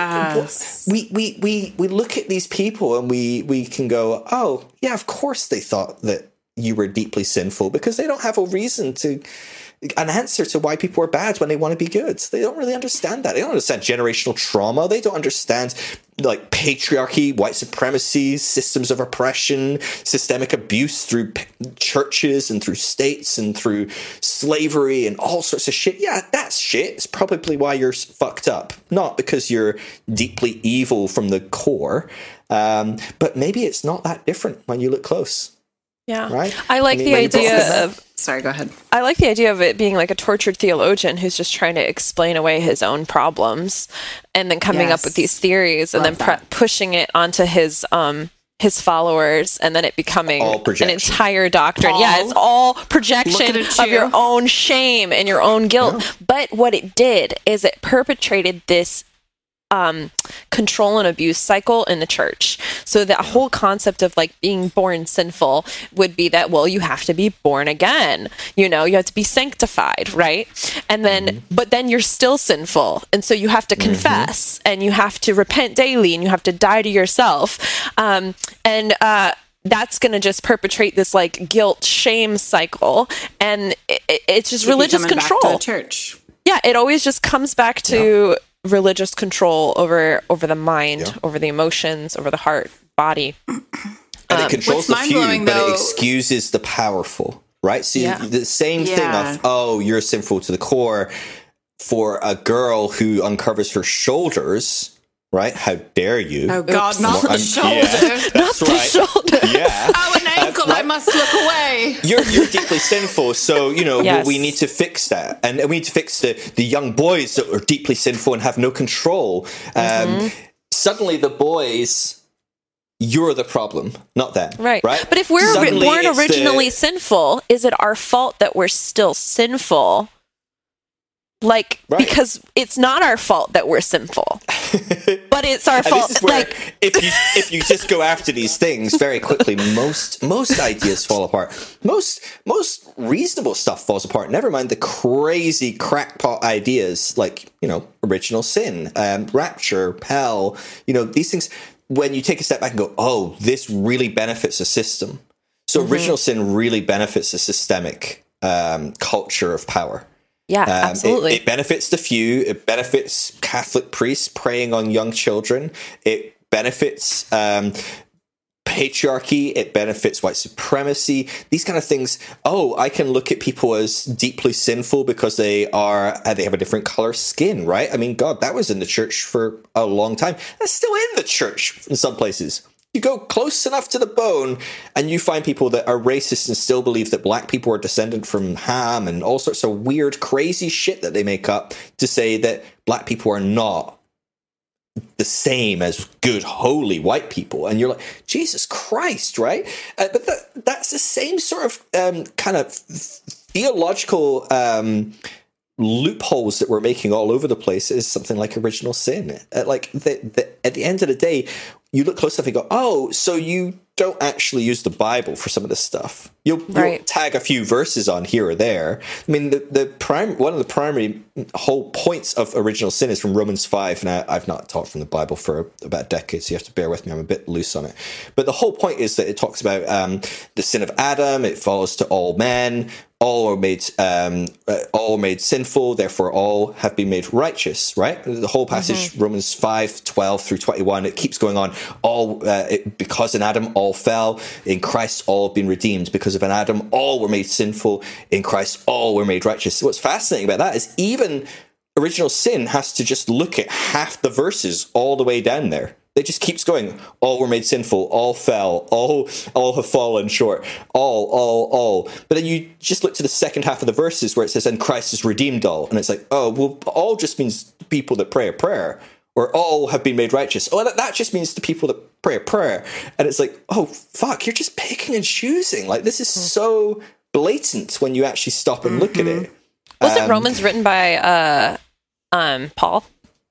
Yes. we we we we look at these people and we we can go, oh yeah, of course they thought that you were deeply sinful because they don't have a reason to an answer to why people are bad when they want to be good. They don't really understand that. They don't understand generational trauma. They don't understand like patriarchy, white supremacy, systems of oppression, systemic abuse through p- churches and through states and through slavery and all sorts of shit. Yeah, that's shit. It's probably why you're fucked up. Not because you're deeply evil from the core. Um, but maybe it's not that different when you look close. Yeah. Right? I like I mean, the idea of Sorry, go ahead. I like the idea of it being like a tortured theologian who's just trying to explain away his own problems and then coming Yes. up with these theories and Love then pre- that. pushing it onto his um his followers and then it becoming All an projection. entire doctrine. All. Yeah, it's all projection Looking at of your you. own shame and your own guilt. But what it did is it perpetrated this um, control and abuse cycle in the church. So that whole concept of like being born sinful would be that, well, you have to be born again. You know, you have to be sanctified, right? And then, mm-hmm. but then you're still sinful. And so you have to confess mm-hmm. and you have to repent daily and you have to die to yourself. Um, and, uh, that's going to just perpetrate this like guilt shame cycle. And it, it, it's just Keep you religious coming control. Back to the church. Yeah. It always just comes back to yeah. religious control over over the mind, yeah. over the emotions, over the heart, body. And it controls the few, but though, it excuses the powerful, right? So yeah. the same yeah. thing of, oh, you're sinful to the core. For a girl who uncovers her shoulders, right? How dare you? Oh, God, not the shoulder. Yeah, that's not right. The shoulder. Yeah. Oh, an ankle. Uh, right. I must look away. You're, you're deeply sinful. So, you know, yes. we need to fix that. And we need to fix the, the young boys that are deeply sinful and have no control. Um, mm-hmm. Suddenly the boys... You're the problem, not them. Right. Right. But if we're Suddenly born originally the... sinful, is it our fault that we're still sinful? Like, right. because it's not our fault that we're sinful, but it's our and fault. This is where like, if you if you just go after these things very quickly, most most ideas fall apart. Most most reasonable stuff falls apart. Never mind the crazy crackpot ideas like, you know, original sin, um, rapture, hell. You know, these things. When you take a step back and go, oh, this really benefits a system. So mm-hmm. original sin really benefits a systemic um, culture of power. Yeah, um, absolutely. It, it benefits the few. It benefits Catholic priests preying on young children. It benefits um, patriarchy. It benefits white supremacy. These kind of things. Oh, I can look at people as deeply sinful because they are uh, they have a different color skin, right? I mean, God, that was in the church for a long time. That's still in the church in some places. You go close enough to the bone and you find people that are racist and still believe that black people are descended from Ham and all sorts of weird, crazy shit that they make up to say that black people are not the same as good, holy white people. And you're like, Jesus Christ, right? Uh, but that, that's the same sort of um, kind of theological um, loopholes that we're making all over the place is something like original sin. Uh, like the, the, at the end of the day, you look close enough and go, oh, so you don't actually use the Bible for some of this stuff. You'll, right. you'll tag a few verses on here or there. I mean, the, the prime one of the primary whole points of original sin is from Romans five. Now, I've not taught from the Bible for about a decade, so you have to bear with me. I'm a bit loose on it. But the whole point is that it talks about um, the sin of Adam. It follows to all men. All are made, um, uh, all are made sinful. Therefore, all have been made righteous. Right? The whole passage, mm-hmm. Romans five, twelve through twenty-one. It keeps going on. All uh, it, because in Adam all fell. In Christ all have been redeemed. Because of an Adam all were made sinful. In Christ all were made righteous. So what's fascinating about that is even original sin has to just look at half the verses all the way down there. It just keeps going. All were made sinful. All fell. All all have fallen short. All, all, all. But then you just look to the second half of the verses where it says, and Christ has redeemed all. And it's like, oh, well, all just means people that pray a prayer. Or all have been made righteous. Oh, that, that just means the people that pray a prayer. And it's like, oh, fuck, you're just picking and choosing. Like, this is so blatant when you actually stop and look mm-hmm. at it. Was um, it Romans written by uh, um, Paul?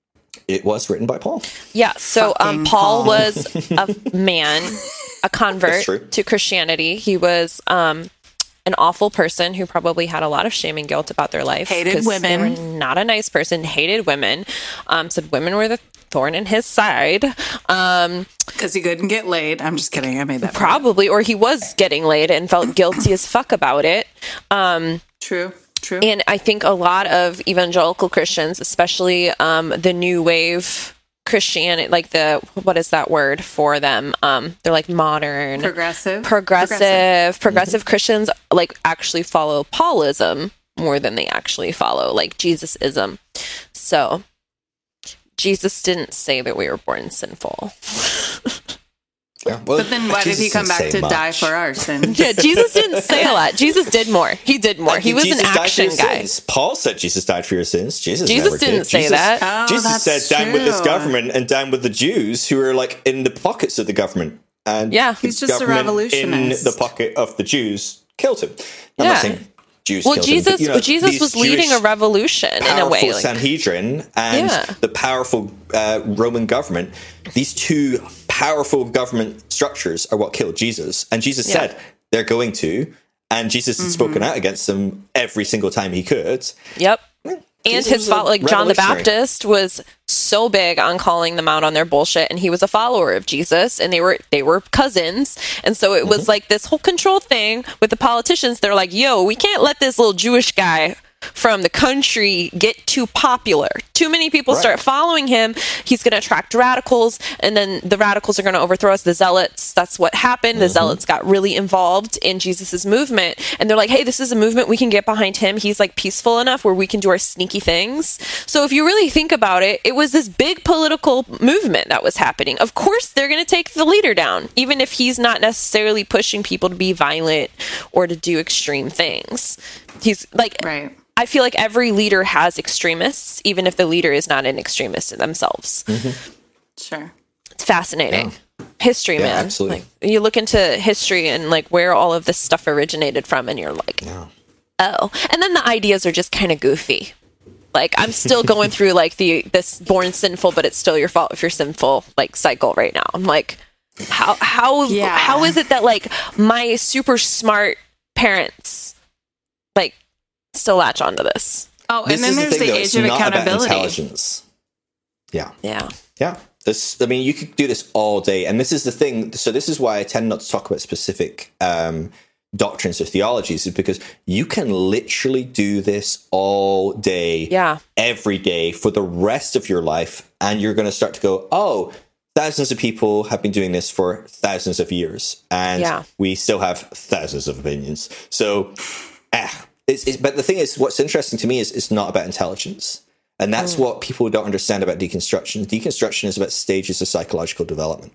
It was written by Paul. Yeah, so um, Paul, Paul was a man, a convert to Christianity. He was um, an awful person who probably had a lot of shame and guilt about their life. Hated women. They were not a nice person, hated women, um, said women were the thorn in his side. Um, because he couldn't get laid. I'm just kidding. I made that Probably, part. Or he was getting laid and felt guilty as fuck about it. Um, True. True. And I think a lot of evangelical Christians, especially um, the new wave Christianity, like the, what is that word for them? Um, they're like modern. Progressive. Progressive. Progressive, progressive mm-hmm. Christians like actually follow Paulism more than they actually follow like Jesusism. So Jesus didn't say that we were born sinful. Yeah, well, but then why Jesus did he come didn't back say to much. die for our sins? Yeah, Jesus didn't say a lot. Jesus did more. He did more. He was Jesus an died for action your guy. sins. Paul said Jesus died for your sins. Jesus, Jesus never didn't did. say Jesus, that. Oh, Jesus that's said, "Down with this true. government and down with the Jews who are like in the pockets of the government." And Yeah. the He's just a government revolutionist. in the pocket of the Jews killed him. I'm Yeah. not saying Jews Well, killed Jesus, him, but, you know, Jesus these was leading Jewish a revolution in a powerful way. Like, Sanhedrin and Yeah. the powerful uh, Roman government. These two powerful government structures are what killed Jesus. And Jesus Yeah. said they're going to, and Jesus had spoken out against them every single time he could. yep. And Jesus his was a follow, like John the revolutionary. Baptist, was so big on calling them out on their bullshit, and he was a follower of Jesus, and they were they were cousins, and so it was like this whole control thing with the politicians. They're like, "Yo, we can't let this little Jewish guy from the country get too popular. Too many people Right. start following him. He's going to attract radicals, and then the radicals are going to overthrow us. The zealots. That's what happened. The zealots got really involved in Jesus's movement, and they're like, "Hey, this is a movement we can get behind him. He's like peaceful enough where we can do our sneaky things." So if you really think about it, it was this big political movement that was happening. Of course, they're going to take the leader down, even if he's not necessarily pushing people to be violent or to do extreme things. He's like, Right. I feel like every leader has extremists, even if the leader is not an extremist themselves. Sure. It's fascinating. History, Yeah, man. absolutely. Like, you look into history and like where all of this stuff originated from, and you're like, Yeah. oh. And then the ideas are just kind of goofy. Like, I'm still going through like the this born sinful, but it's still your fault if you're sinful like cycle right now. I'm like, how how Yeah. how is it that like my super smart parents like still latch onto this? Oh, This and then is the there's thing, the though. age It's of not about accountability. intelligence. Yeah. Yeah. Yeah. This, I mean, you could do this all day. And this is the thing. So this is why I tend not to talk about specific um, doctrines or theologies, is because you can literally do this all day, Yeah. every day for the rest of your life. And you're going to start to go, oh, thousands of people have been doing this for thousands of years. And Yeah. we still have thousands of opinions. So, ah, it's, it's, but the thing is, what's interesting to me is it's not about intelligence. And that's what people don't understand about deconstruction. Deconstruction is about stages of psychological development.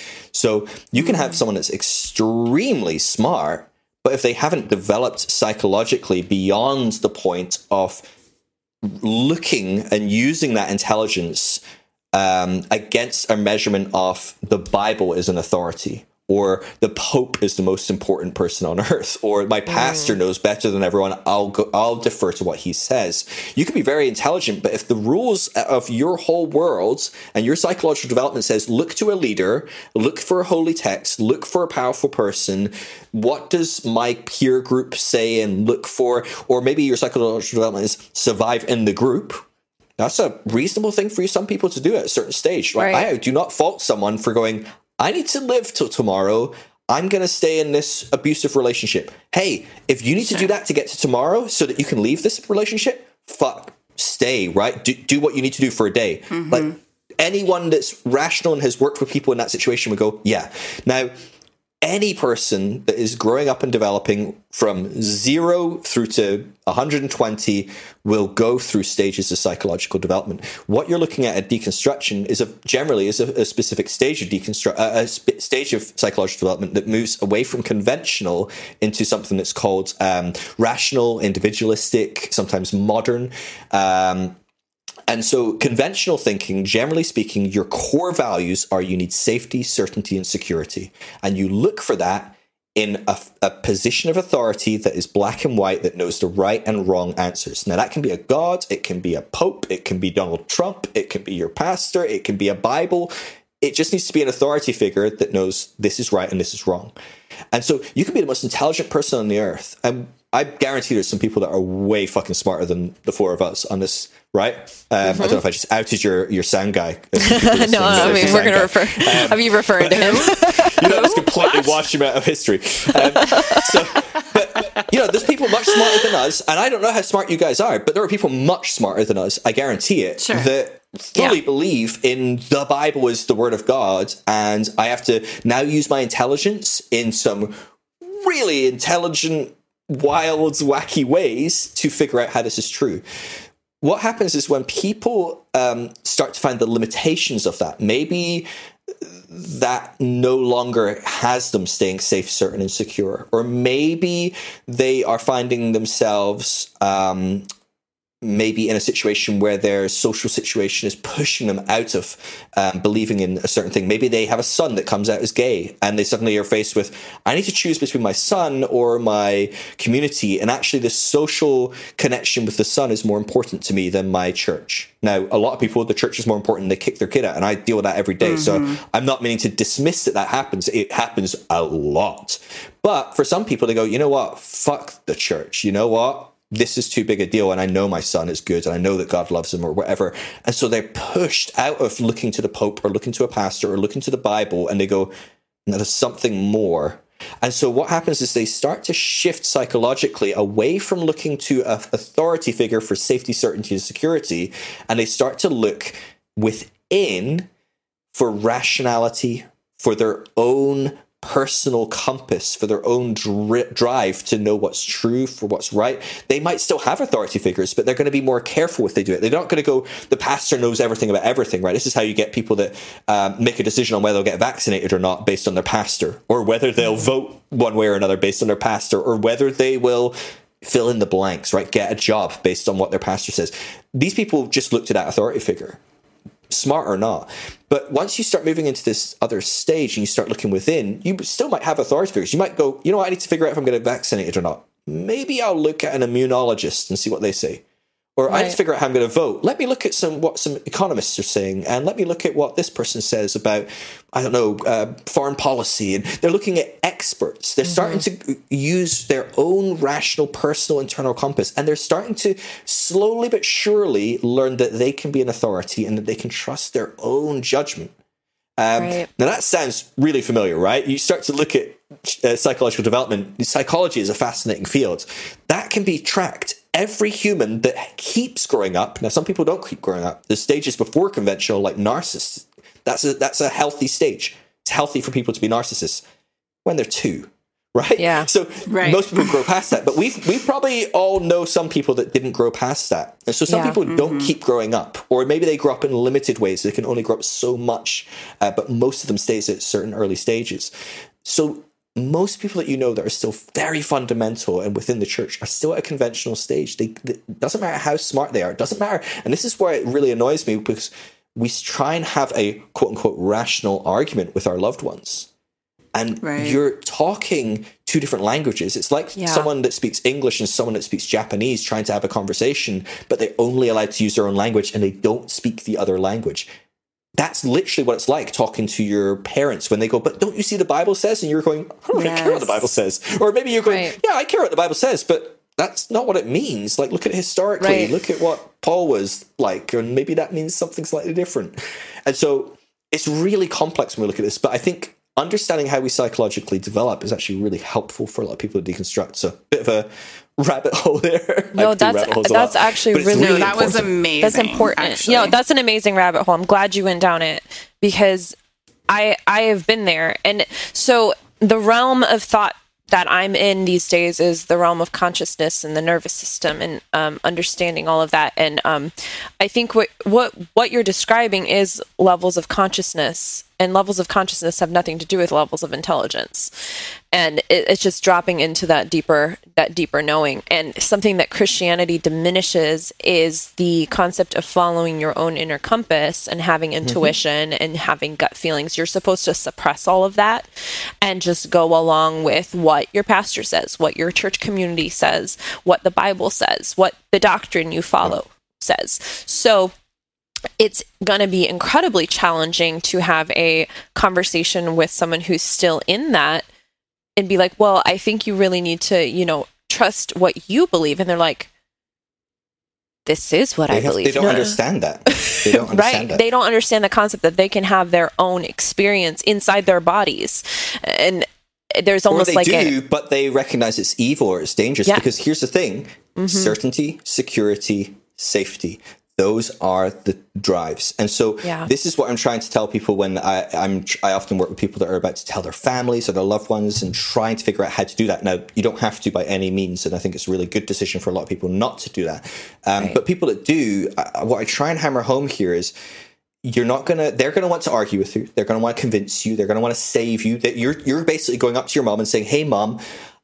So you can have someone that's extremely smart, but if they haven't developed psychologically beyond the point of looking and using that intelligence um, against a measurement of the Bible as an authority, or the Pope is the most important person on earth, or my pastor knows better than everyone, I'll go, I'll defer to what he says. You can be very intelligent, but if the rules of your whole world and your psychological development says, look to a leader, look for a holy text, look for a powerful person, what does my peer group say, and look for, or maybe your psychological development is survive in the group. That's a reasonable thing for you, some people to do at a certain stage. Right? Right. I do not fault someone for going, I need to live till tomorrow. I'm going to stay in this abusive relationship. Hey, if you need to do that to get to tomorrow so that you can leave this relationship, fuck, stay, right? Do, do what you need to do for a day. Mm-hmm. Like anyone that's rational and has worked with people in that situation would go, yeah. Now, any person that is growing up and developing from zero through to one hundred twenty will go through stages of psychological development. What you're looking at at deconstruction is a generally is a, a specific stage of deconstruct, uh, a sp- stage of psychological development that moves away from conventional into something that's called um, rational, individualistic, sometimes modern. Um, And so conventional thinking, generally speaking, your core values are you need safety, certainty, and security. And you look for that in a, a position of authority that is black and white, that knows the right and wrong answers. Now, that can be a God, it can be a pope, it can be Donald Trump, it can be your pastor, it can be a Bible. It just needs to be an authority figure that knows this is right and this is wrong. And so you can be the most intelligent person on the earth. And I guarantee there's some people that are way fucking smarter than the four of us on this, right? Um, mm-hmm. I don't know if I just outed your, your sound guy. no, no, I mean, we're going to refer. Um, Are you referring to him? You know, just completely washed him out of history. Um, so, but, you know, there's people much smarter than us, and I don't know how smart you guys are, but there are people much smarter than us, I guarantee it, sure. that fully yeah. believe in the Bible as the word of God, and I have to now use my intelligence in some really intelligent, wild, wacky ways to figure out how this is true. What happens is when people um, start to find the limitations of that, maybe that no longer has them staying safe, certain, and secure. Or maybe they are finding themselves um, maybe in a situation where their social situation is pushing them out of um, believing in a certain thing. Maybe they have a son that comes out as gay, and they suddenly are faced with, I need to choose between my son or my community, and actually the social connection with the son is more important to me than my church. Now, a lot of people, the church is more important, they kick their kid out, and I deal with that every day. Mm-hmm. So I'm not meaning to dismiss that that happens. It happens a lot. But for some people, they go, you know what, fuck the church. You know what? This is too big a deal, and I know my son is good, and I know that God loves him, or whatever. And so they're pushed out of looking to the Pope or looking to a pastor or looking to the Bible, and they go, no, there's something more. And so what happens is they start to shift psychologically away from looking to an authority figure for safety, certainty, and security, and they start to look within for rationality, for their own personal compass, for their own dri- drive to know what's true, for what's right. They might still have authority figures, but they're going to be more careful if they do it. They're not going to go, the pastor knows everything about everything, right? This is how you get people that um, make a decision on whether they'll get vaccinated or not based on their pastor, or whether they'll vote one way or another based on their pastor, or whether they will fill in the blanks, right? Get a job based on what their pastor says. These people just look to that authority figure, smart or not. But once you start moving into this other stage and you start looking within, you still might have authority figures. You might go, you know what, I need to figure out if I'm going to get vaccinated or not. Maybe I'll look at an immunologist and see what they say. Or right. I need to figure out how I'm going to vote. Let me look at some what some economists are saying, and let me look at what this person says about, I don't know, uh, foreign policy. And they're looking at experts. They're mm-hmm. starting to use their own rational, personal, internal compass, and they're starting to slowly but surely learn that they can be an authority and that they can trust their own judgment. Um, right. Now that sounds really familiar, right? You start to look at uh, psychological development. Psychology is a fascinating field. That can be tracked. Every human that keeps growing up, now some people don't keep growing up. There's stages before conventional, like narcissists. That's a, that's a healthy stage. It's healthy for people to be narcissists when they're two, right? Yeah. So right. most people grow past that, but we've we probably all know some people that didn't grow past that. And so some yeah. people mm-hmm. don't keep growing up, or maybe they grow up in limited ways. They can only grow up so much, uh, but most of them stays at certain early stages. So most people that you know that are still very fundamental and within the church are still at a conventional stage. They, it doesn't matter how smart they are. It doesn't matter. And this is where it really annoys me, because we try and have a quote unquote rational argument with our loved ones. And right. you're talking two different languages. It's like yeah. someone that speaks English and someone that speaks Japanese trying to have a conversation, but they're only allowed to use their own language and they don't speak the other language. That's literally what it's like talking to your parents when they go, but don't you see the Bible says? And you're going, I don't yes. really care what the Bible says. Or maybe you're going, right. yeah, I care what the Bible says, but that's not what it means. Like, look at it historically. Right. Look at what Paul was like, and maybe that means something slightly different. And so it's really complex when we look at this. But I think understanding how we psychologically develop is actually really helpful for a lot of people to deconstruct. So a bit of a rabbit hole there. No, that's that's actually really, really that was amazing. That's important. Actually. You know, that's an amazing rabbit hole. I'm glad you went down it, because I I have been there. And so the realm of thought that I'm in these days is the realm of consciousness and the nervous system, and um, understanding all of that. And um, I think what what what you're describing is levels of consciousness, and levels of consciousness have nothing to do with levels of intelligence. And it, it's just dropping into that deeper, that deeper knowing. And something that Christianity diminishes is the concept of following your own inner compass and having intuition mm-hmm. and having gut feelings. You're supposed to suppress all of that and just go along with what your pastor says, what your church community says, what the Bible says, what the doctrine you follow says. So it's going to be incredibly challenging to have a conversation with someone who's still in that and be like, well, I think you really need to, you know, trust what you believe. And they're like, this is what they I have, believe. They don't no. understand that. They don't understand right. that. They don't understand the concept that they can have their own experience inside their bodies. And there's almost or they like do, a, but they recognize it's evil or it's dangerous. Yeah. Because here's the thing, mm-hmm. certainty, security, safety. Those are the drives. And so yeah. this is what I'm trying to tell people when I, I'm, I often work with people that are about to tell their families or their loved ones and trying to figure out how to do that. Now, you don't have to by any means, and I think it's a really good decision for a lot of people not to do that. Um, right. But people that do, I, what I try and hammer home here is you're not gonna, they're gonna want to argue with you. They're gonna want to convince you. They're gonna want to save you. That you're, you're basically going up to your mom and saying, hey mom,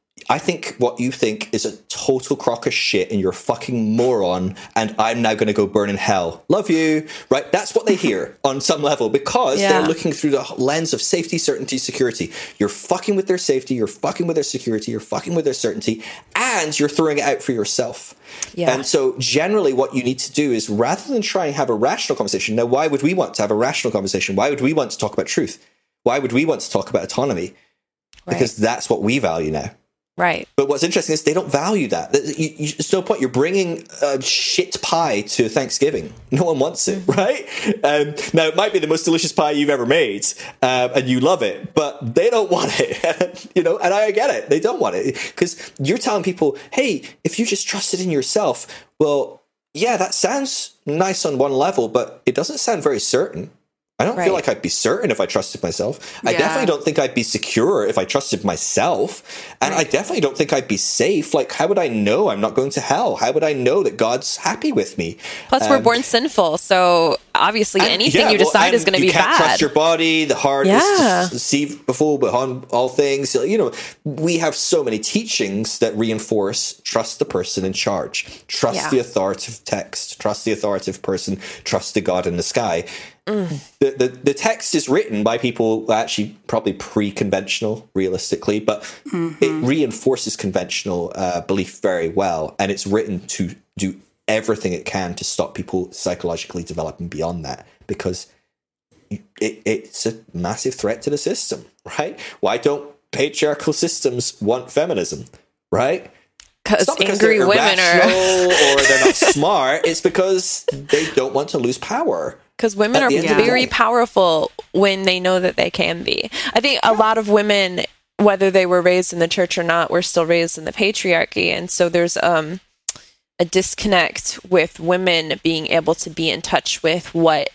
I think what you think is a total crock of shit and you're a fucking moron, and I'm now going to go burn in hell. Love you. Right? That's what they hear on some level, because yeah. they're looking through the lens of safety, certainty, security. You're fucking with their safety, you're fucking with their security, you're fucking with their certainty, and you're throwing it out for yourself. Yeah. And so generally what you need to do is, rather than try and have a rational conversation, now why would we want to have a rational conversation? Why would we want to talk about truth? Why would we want to talk about autonomy? Right. Because that's what we value now. Right. But what's interesting is they don't value that. You, you, there's no point. You're bringing a shit pie to Thanksgiving. No one wants it, right? Um, now, it might be the most delicious pie you've ever made, um, and you love it, but they don't want it. You know, and I get it. They don't want it. Because you're telling people, hey, if you just trusted in yourself, well, yeah, that sounds nice on one level, but it doesn't sound very certain. I don't right. feel like I'd be certain if I trusted myself. Yeah. I definitely don't think I'd be secure if I trusted myself. And right. I definitely don't think I'd be safe. Like, how would I know I'm not going to hell? How would I know that God's happy with me? Plus, um, we're born sinful. So obviously and, anything yeah, you decide well, is going to be bad. You can't bad. trust your body. The heart yeah. is deceitful behind all things. You know, we have so many teachings that reinforce trust the person in charge. Trust yeah. the authoritative text. Trust the authoritative person. Trust the God in the sky. Mm. The, the the text is written by people actually probably pre-conventional, realistically, but mm-hmm. it reinforces conventional uh, belief very well, and it's written to do everything it can to stop people psychologically developing beyond that, because it, it's a massive threat to the system, right? Why don't patriarchal systems want feminism, right? Because angry women are or they're not smart. It's because they don't want to lose power. Because women are very powerful when they know that they can be. I think a lot of women, whether they were raised in the church or not, were still raised in the patriarchy. And so there's um, a disconnect with women being able to be in touch with what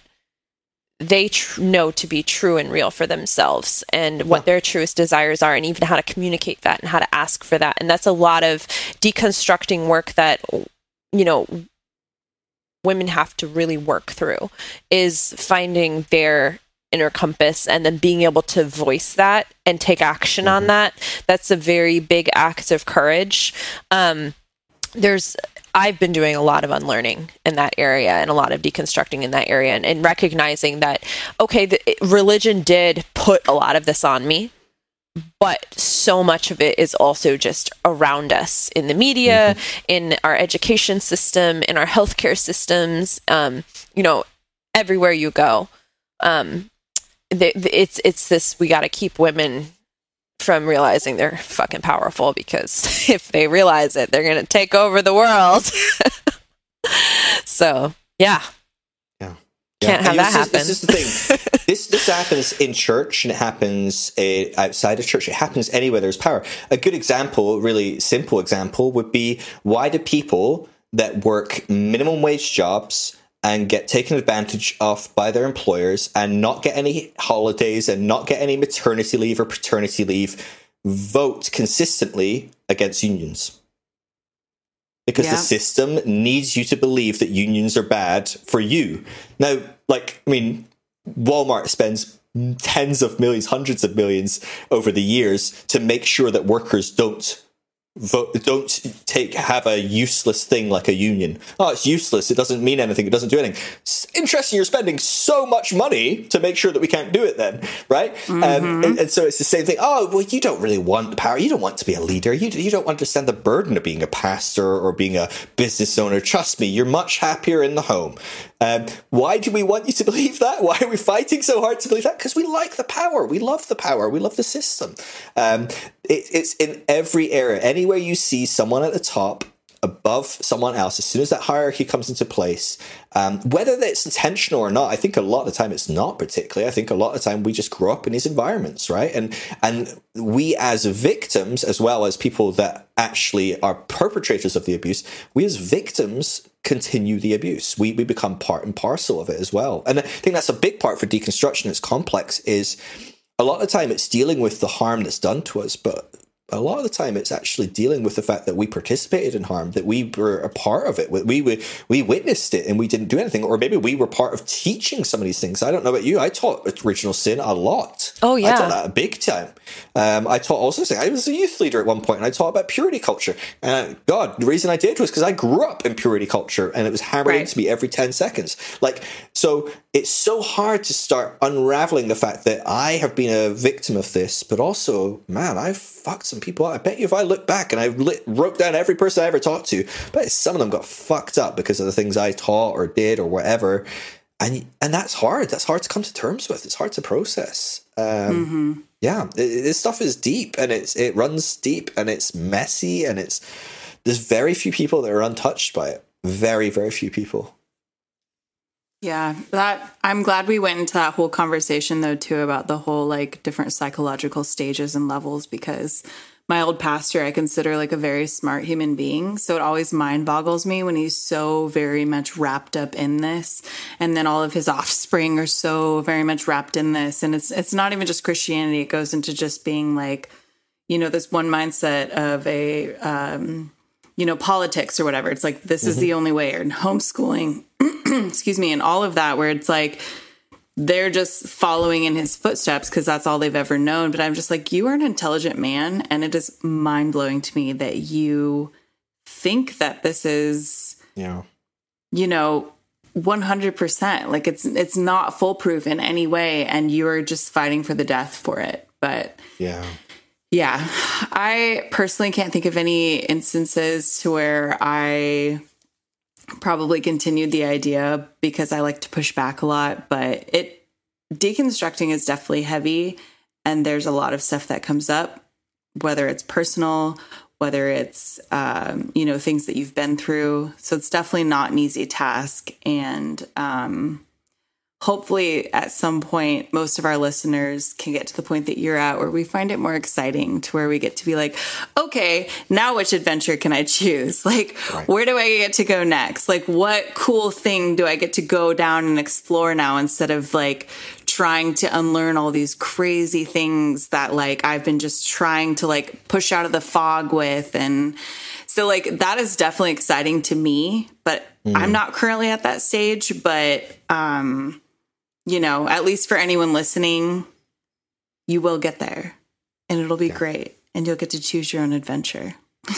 they tr- know to be true and real for themselves, and what their truest desires are, and even how to communicate that and how to ask for that. And that's a lot of deconstructing work that, you know, women have to really work through, is finding their inner compass and then being able to voice that and take action mm-hmm. on that. That's a very big act of courage. Um, there's, I've been doing a lot of unlearning in that area and a lot of deconstructing in that area, and, and recognizing that, okay, the, religion did put a lot of this on me, but so much of it is also just around us in the media, mm-hmm. in our education system, in our healthcare systems, um, you know, everywhere you go. Um, th- it's, it's this, we got to keep women from realizing they're fucking powerful, because if they realize it, they're going to take over the world. So, yeah. Yeah. Can't yeah. have that this happen. Is, this is the thing. this this happens in church, and it happens uh, outside of church. It happens anywhere there's power. A good example, really simple example, would be, why do people that work minimum wage jobs and get taken advantage of by their employers and not get any holidays and not get any maternity leave or paternity leave vote consistently against unions? Because yeah. the system needs you to believe that unions are bad for you. Now, like, I mean, Walmart spends tens of millions, hundreds of millions over the years to make sure that workers don't vote, don't take have a useless thing like a union. Oh, it's useless. It doesn't mean anything. It doesn't do anything. It's interesting. You're spending so much money to make sure that we can't do it then, right? Mm-hmm. Um, and, and so it's the same thing. Oh, well, you don't really want power. You don't want to be a leader. You you don't understand the burden of being a pastor or being a business owner. Trust me, you're much happier in the home. Um, why do we want you to believe that? Why are we fighting so hard to believe that? Because we like the power. We love the power. We love the system. Um, it, it's in every area. Anywhere you see someone at the top above someone else, as soon as that hierarchy comes into place, um, whether that's intentional or not, I think a lot of the time it's not particularly. I think a lot of the time we just grow up in these environments, right? And and we as victims, as well as people that actually are perpetrators of the abuse, we as victims continue the abuse. We we become part and parcel of it as well. And I think that's a big part for deconstruction. It's complex, is a lot of the time it's dealing with the harm that's done to us, but a lot of the time it's actually dealing with the fact that we participated in harm, that we were a part of it. We we, we witnessed it and we didn't do anything. Or maybe we were part of teaching some of these things. I don't know about you. I taught original sin a lot. Oh, yeah. I taught that a big time. Um, I taught also, I was a youth leader at one point and I taught about purity culture. And God, the reason I did was because I grew up in purity culture and it was hammered right. into me every ten seconds. Like, so it's so hard to start unraveling the fact that I have been a victim of this, but also, man, I've fucked some people up. I bet you if I look back and I lit, wrote down every person I ever talked to, but some of them got fucked up because of the things I taught or did or whatever. And and that's hard. That's hard to come to terms with. It's hard to process. Um, mm-hmm. Yeah, it, this stuff is deep and it's it runs deep and it's messy and it's there's very few people that are untouched by it. Very, very few people. Yeah, that I'm glad we went into that whole conversation though too about the whole like different psychological stages and levels, because my old pastor I consider like a very smart human being, so it always mind boggles me when he's so very much wrapped up in this, and then all of his offspring are so very much wrapped in this, and it's it's not even just Christianity, it goes into just being like, you know, this one mindset of a um you know, politics or whatever. It's like, this mm-hmm. is the only way, or homeschooling, excuse me, and all of that, where it's like, they're just following in his footsteps because that's all they've ever known. But I'm just like, you are an intelligent man. And it is mind blowing to me that you think that this is, yeah, you know, one hundred percent like it's, it's not foolproof in any way. And you're just fighting for the death for it. But yeah. Yeah, I personally can't think of any instances to where I probably continued the idea because I like to push back a lot, but it deconstructing is definitely heavy and there's a lot of stuff that comes up, whether it's personal, whether it's, um, you know, things that you've been through. So it's definitely not an easy task. And, um, hopefully at some point, most of our listeners can get to the point that you're at where we find it more exciting, to where we get to be like, okay, now which adventure can I choose? Like, right. where do I get to go next? Like, what cool thing do I get to go down and explore now, instead of like trying to unlearn all these crazy things that like I've been just trying to like push out of the fog with. And so like that is definitely exciting to me, but mm. I'm not currently at that stage. But um you know, at least for anyone listening, you will get there and it'll be yeah. great. And you'll get to choose your own adventure.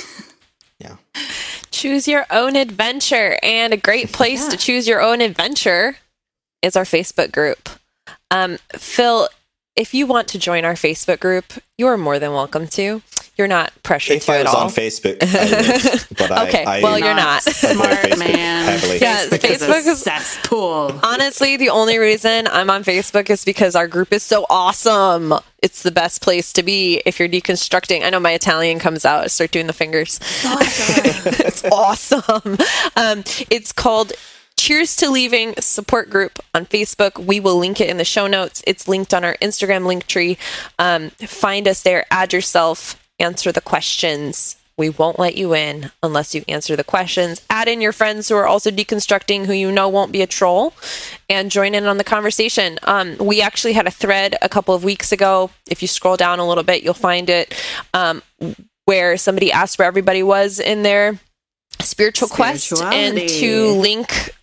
yeah. Choose your own adventure. And a great place yeah. to choose your own adventure is our Facebook group. Um, Phil, if you want to join our Facebook group, you're more than welcome to. You're not pressured if to I at was all. on Facebook, I would, but I, okay, I, well, you're not. Smart man. Heavily. Yeah, Facebook is a cesspool. Honestly, the only reason I'm on Facebook is because our group is so awesome. It's the best place to be if you're deconstructing. I know my Italian comes out. I start doing the fingers. Awesome. It's awesome. Um, it's called Cheers to Leaving Support Group on Facebook. We will link it in the show notes. It's linked on our Instagram link tree. Um, find us there. Add yourself. Answer the questions. We won't let you in unless you answer the questions. Add in your friends who are also deconstructing, who you know won't be a troll, and join in on the conversation. Um, we actually had a thread a couple of weeks ago. If you scroll down a little bit, you'll find it, um, where somebody asked where everybody was in their spiritual quest, and to link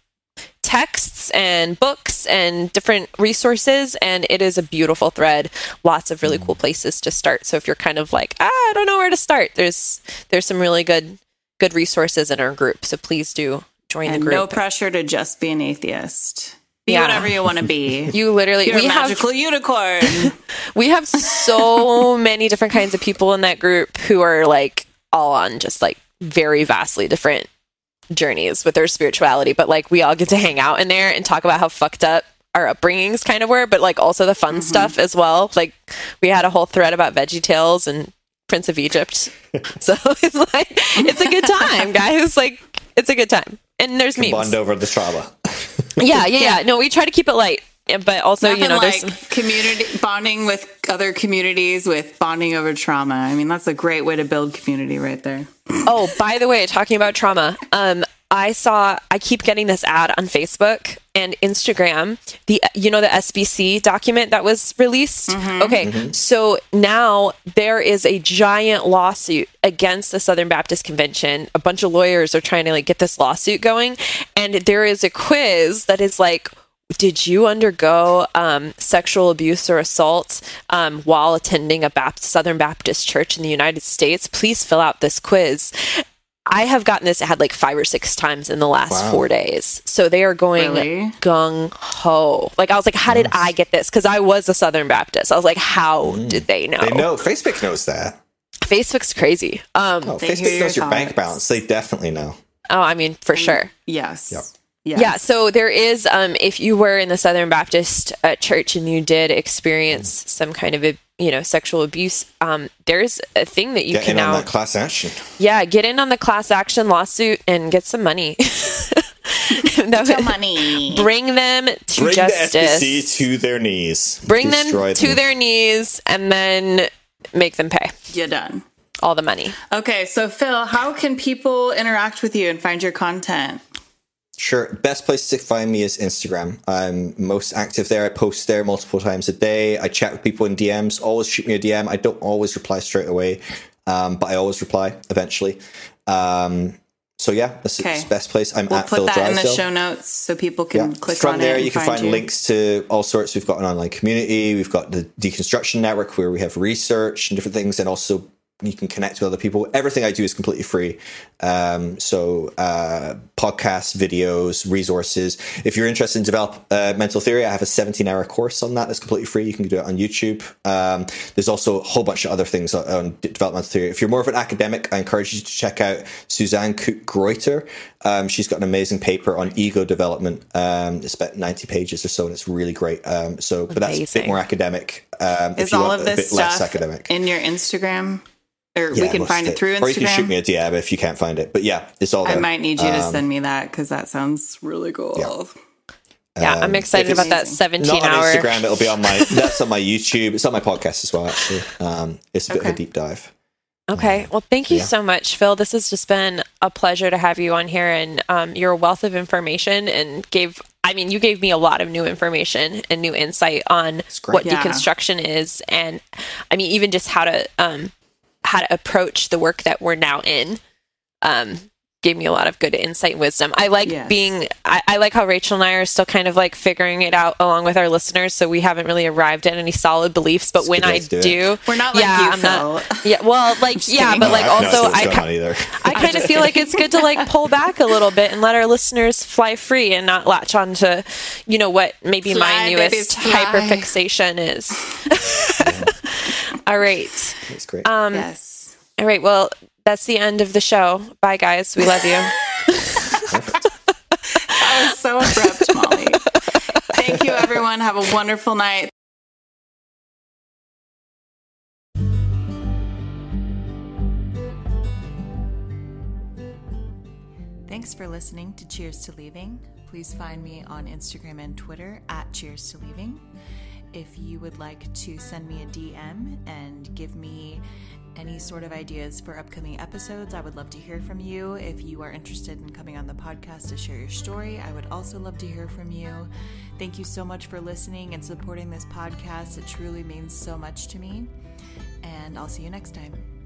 texts and books and different resources, and it is a beautiful thread. Lots of really cool places to start. So if you're kind of like, ah, I don't know where to start, there's there's some really good good resources in our group. So please do join and the group. No pressure to just be an atheist. Be yeah. whatever you want to be. You literally, You're we a magical have, unicorn. We have so many different kinds of people in that group who are like all on just like very vastly different journeys with their spirituality, but like we all get to hang out in there and talk about how fucked up our upbringings kind of were, but like also the fun mm-hmm. stuff as well. Like we had a whole thread about Veggie Tales and Prince of Egypt. So it's like it's a good time, guys. Like it's a good time. And there's memes. Bond over the trauma. yeah, yeah, yeah. No, we try to keep it light. But also, Nothing you know, like there's community bonding with other communities with bonding over trauma. I mean, that's a great way to build community right there. Oh, by the way, talking about trauma, um, I saw, I keep getting this ad on Facebook and Instagram, the, you know, the S B C document that was released. Mm-hmm. Okay. Mm-hmm. So now there is a giant lawsuit against the Southern Baptist Convention. A bunch of lawyers are trying to like get this lawsuit going. And there is a quiz that is like, did you undergo um, sexual abuse or assault um, while attending a Baptist, Southern Baptist church in the United States? Please fill out this quiz. I have gotten this ad like five or six times in the last wow. four days. So they are going really? gung ho. Like I was like, how nice. did I get this? Because I was a Southern Baptist. I was like, how mm. did they know? They know. Facebook knows that. Facebook's crazy. Um, oh, Facebook knows your, your bank balance. They definitely know. Oh, I mean, for sure. Yes. Yep. Yes. Yeah, so there is, um, if you were in the Southern Baptist uh, church and you did experience some kind of, a, you know, sexual abuse, um, there's a thing that you get can in now... on that class action. Yeah, get in on the class action lawsuit and get some money. Get your money. Bring them to Bring justice. the S B C to their knees. Bring Destroy them to them. their knees and then make them pay. You're done. All the money. Okay, so Phil, how can people interact with you and find your content? Sure. Best place to find me is Instagram. I'm most active there. I post there multiple times a day. I chat with people in D Ms. Always shoot me a D M. I don't always reply straight away, um, but I always reply eventually. Um, so yeah, that's okay. the best place. I'm we'll at put Phil that Drysdale. in the show notes so people can yeah. click From on there, it. From you can find you. links to all sorts. We've got an online community. We've got the Deconstruction Network where we have research and different things, and also you can connect with other people. Everything I do is completely free. Um, so uh, podcasts, videos, resources. If you're interested in develop uh, mental theory, I have a seventeen hour course on that. That's completely free. You can do it on YouTube. Um, there's also a whole bunch of other things on, on developmental theory. If you're more of an academic, I encourage you to check out Suzanne Cook-Greuter. Um, she's got an amazing paper on ego development. Um, it's about ninety pages or so, and it's really great. Um, so, but that's a bit more academic. Um, is if you all want of this a bit stuff less academic. In your Instagram? Or yeah, we can find it through Instagram. Or you can shoot me a D M if you can't find it. But yeah, it's all there. I might need you to um, send me that because that sounds really cool. Yeah, yeah um, I'm excited about that seventeen not hour. on Instagram, it'll be on my, that's on my YouTube. It's on my podcast as well, actually. Um, it's a bit okay. of a deep dive. Okay. Well, thank you yeah. so much, Phil. This has just been a pleasure to have you on here, and um, you're a wealth of information and gave, I mean, you gave me a lot of new information and new insight on what yeah. deconstruction is. And I mean, even just how to, um, how to approach the work that we're now in, um, gave me a lot of good insight and wisdom. I like yes. being, I, I like how Rachel and I are still kind of like figuring it out along with our listeners. So we haven't really arrived at any solid beliefs, but it's when I do, do we're not like yeah, you, I'm Phil. Not, yeah, well, like, yeah, but like no, also I, I, I kind of feel like it's good to like pull back a little bit and let our listeners fly free and not latch on to, you know, what maybe fly, my newest hyperfixation is. All right. That's great. Um, yes. All right. Well, that's the end of the show. Bye, guys. We love you. That was so abrupt, Molly. Thank you, everyone. Have a wonderful night. Thanks for listening to Cheers to Leaving. Please find me on Instagram and Twitter at Cheers to Leaving. If you would like to send me a D M and give me any sort of ideas for upcoming episodes, I would love to hear from you. If you are interested in coming on the podcast to share your story, I would also love to hear from you. Thank you so much for listening and supporting this podcast. It truly means so much to me. And I'll see you next time.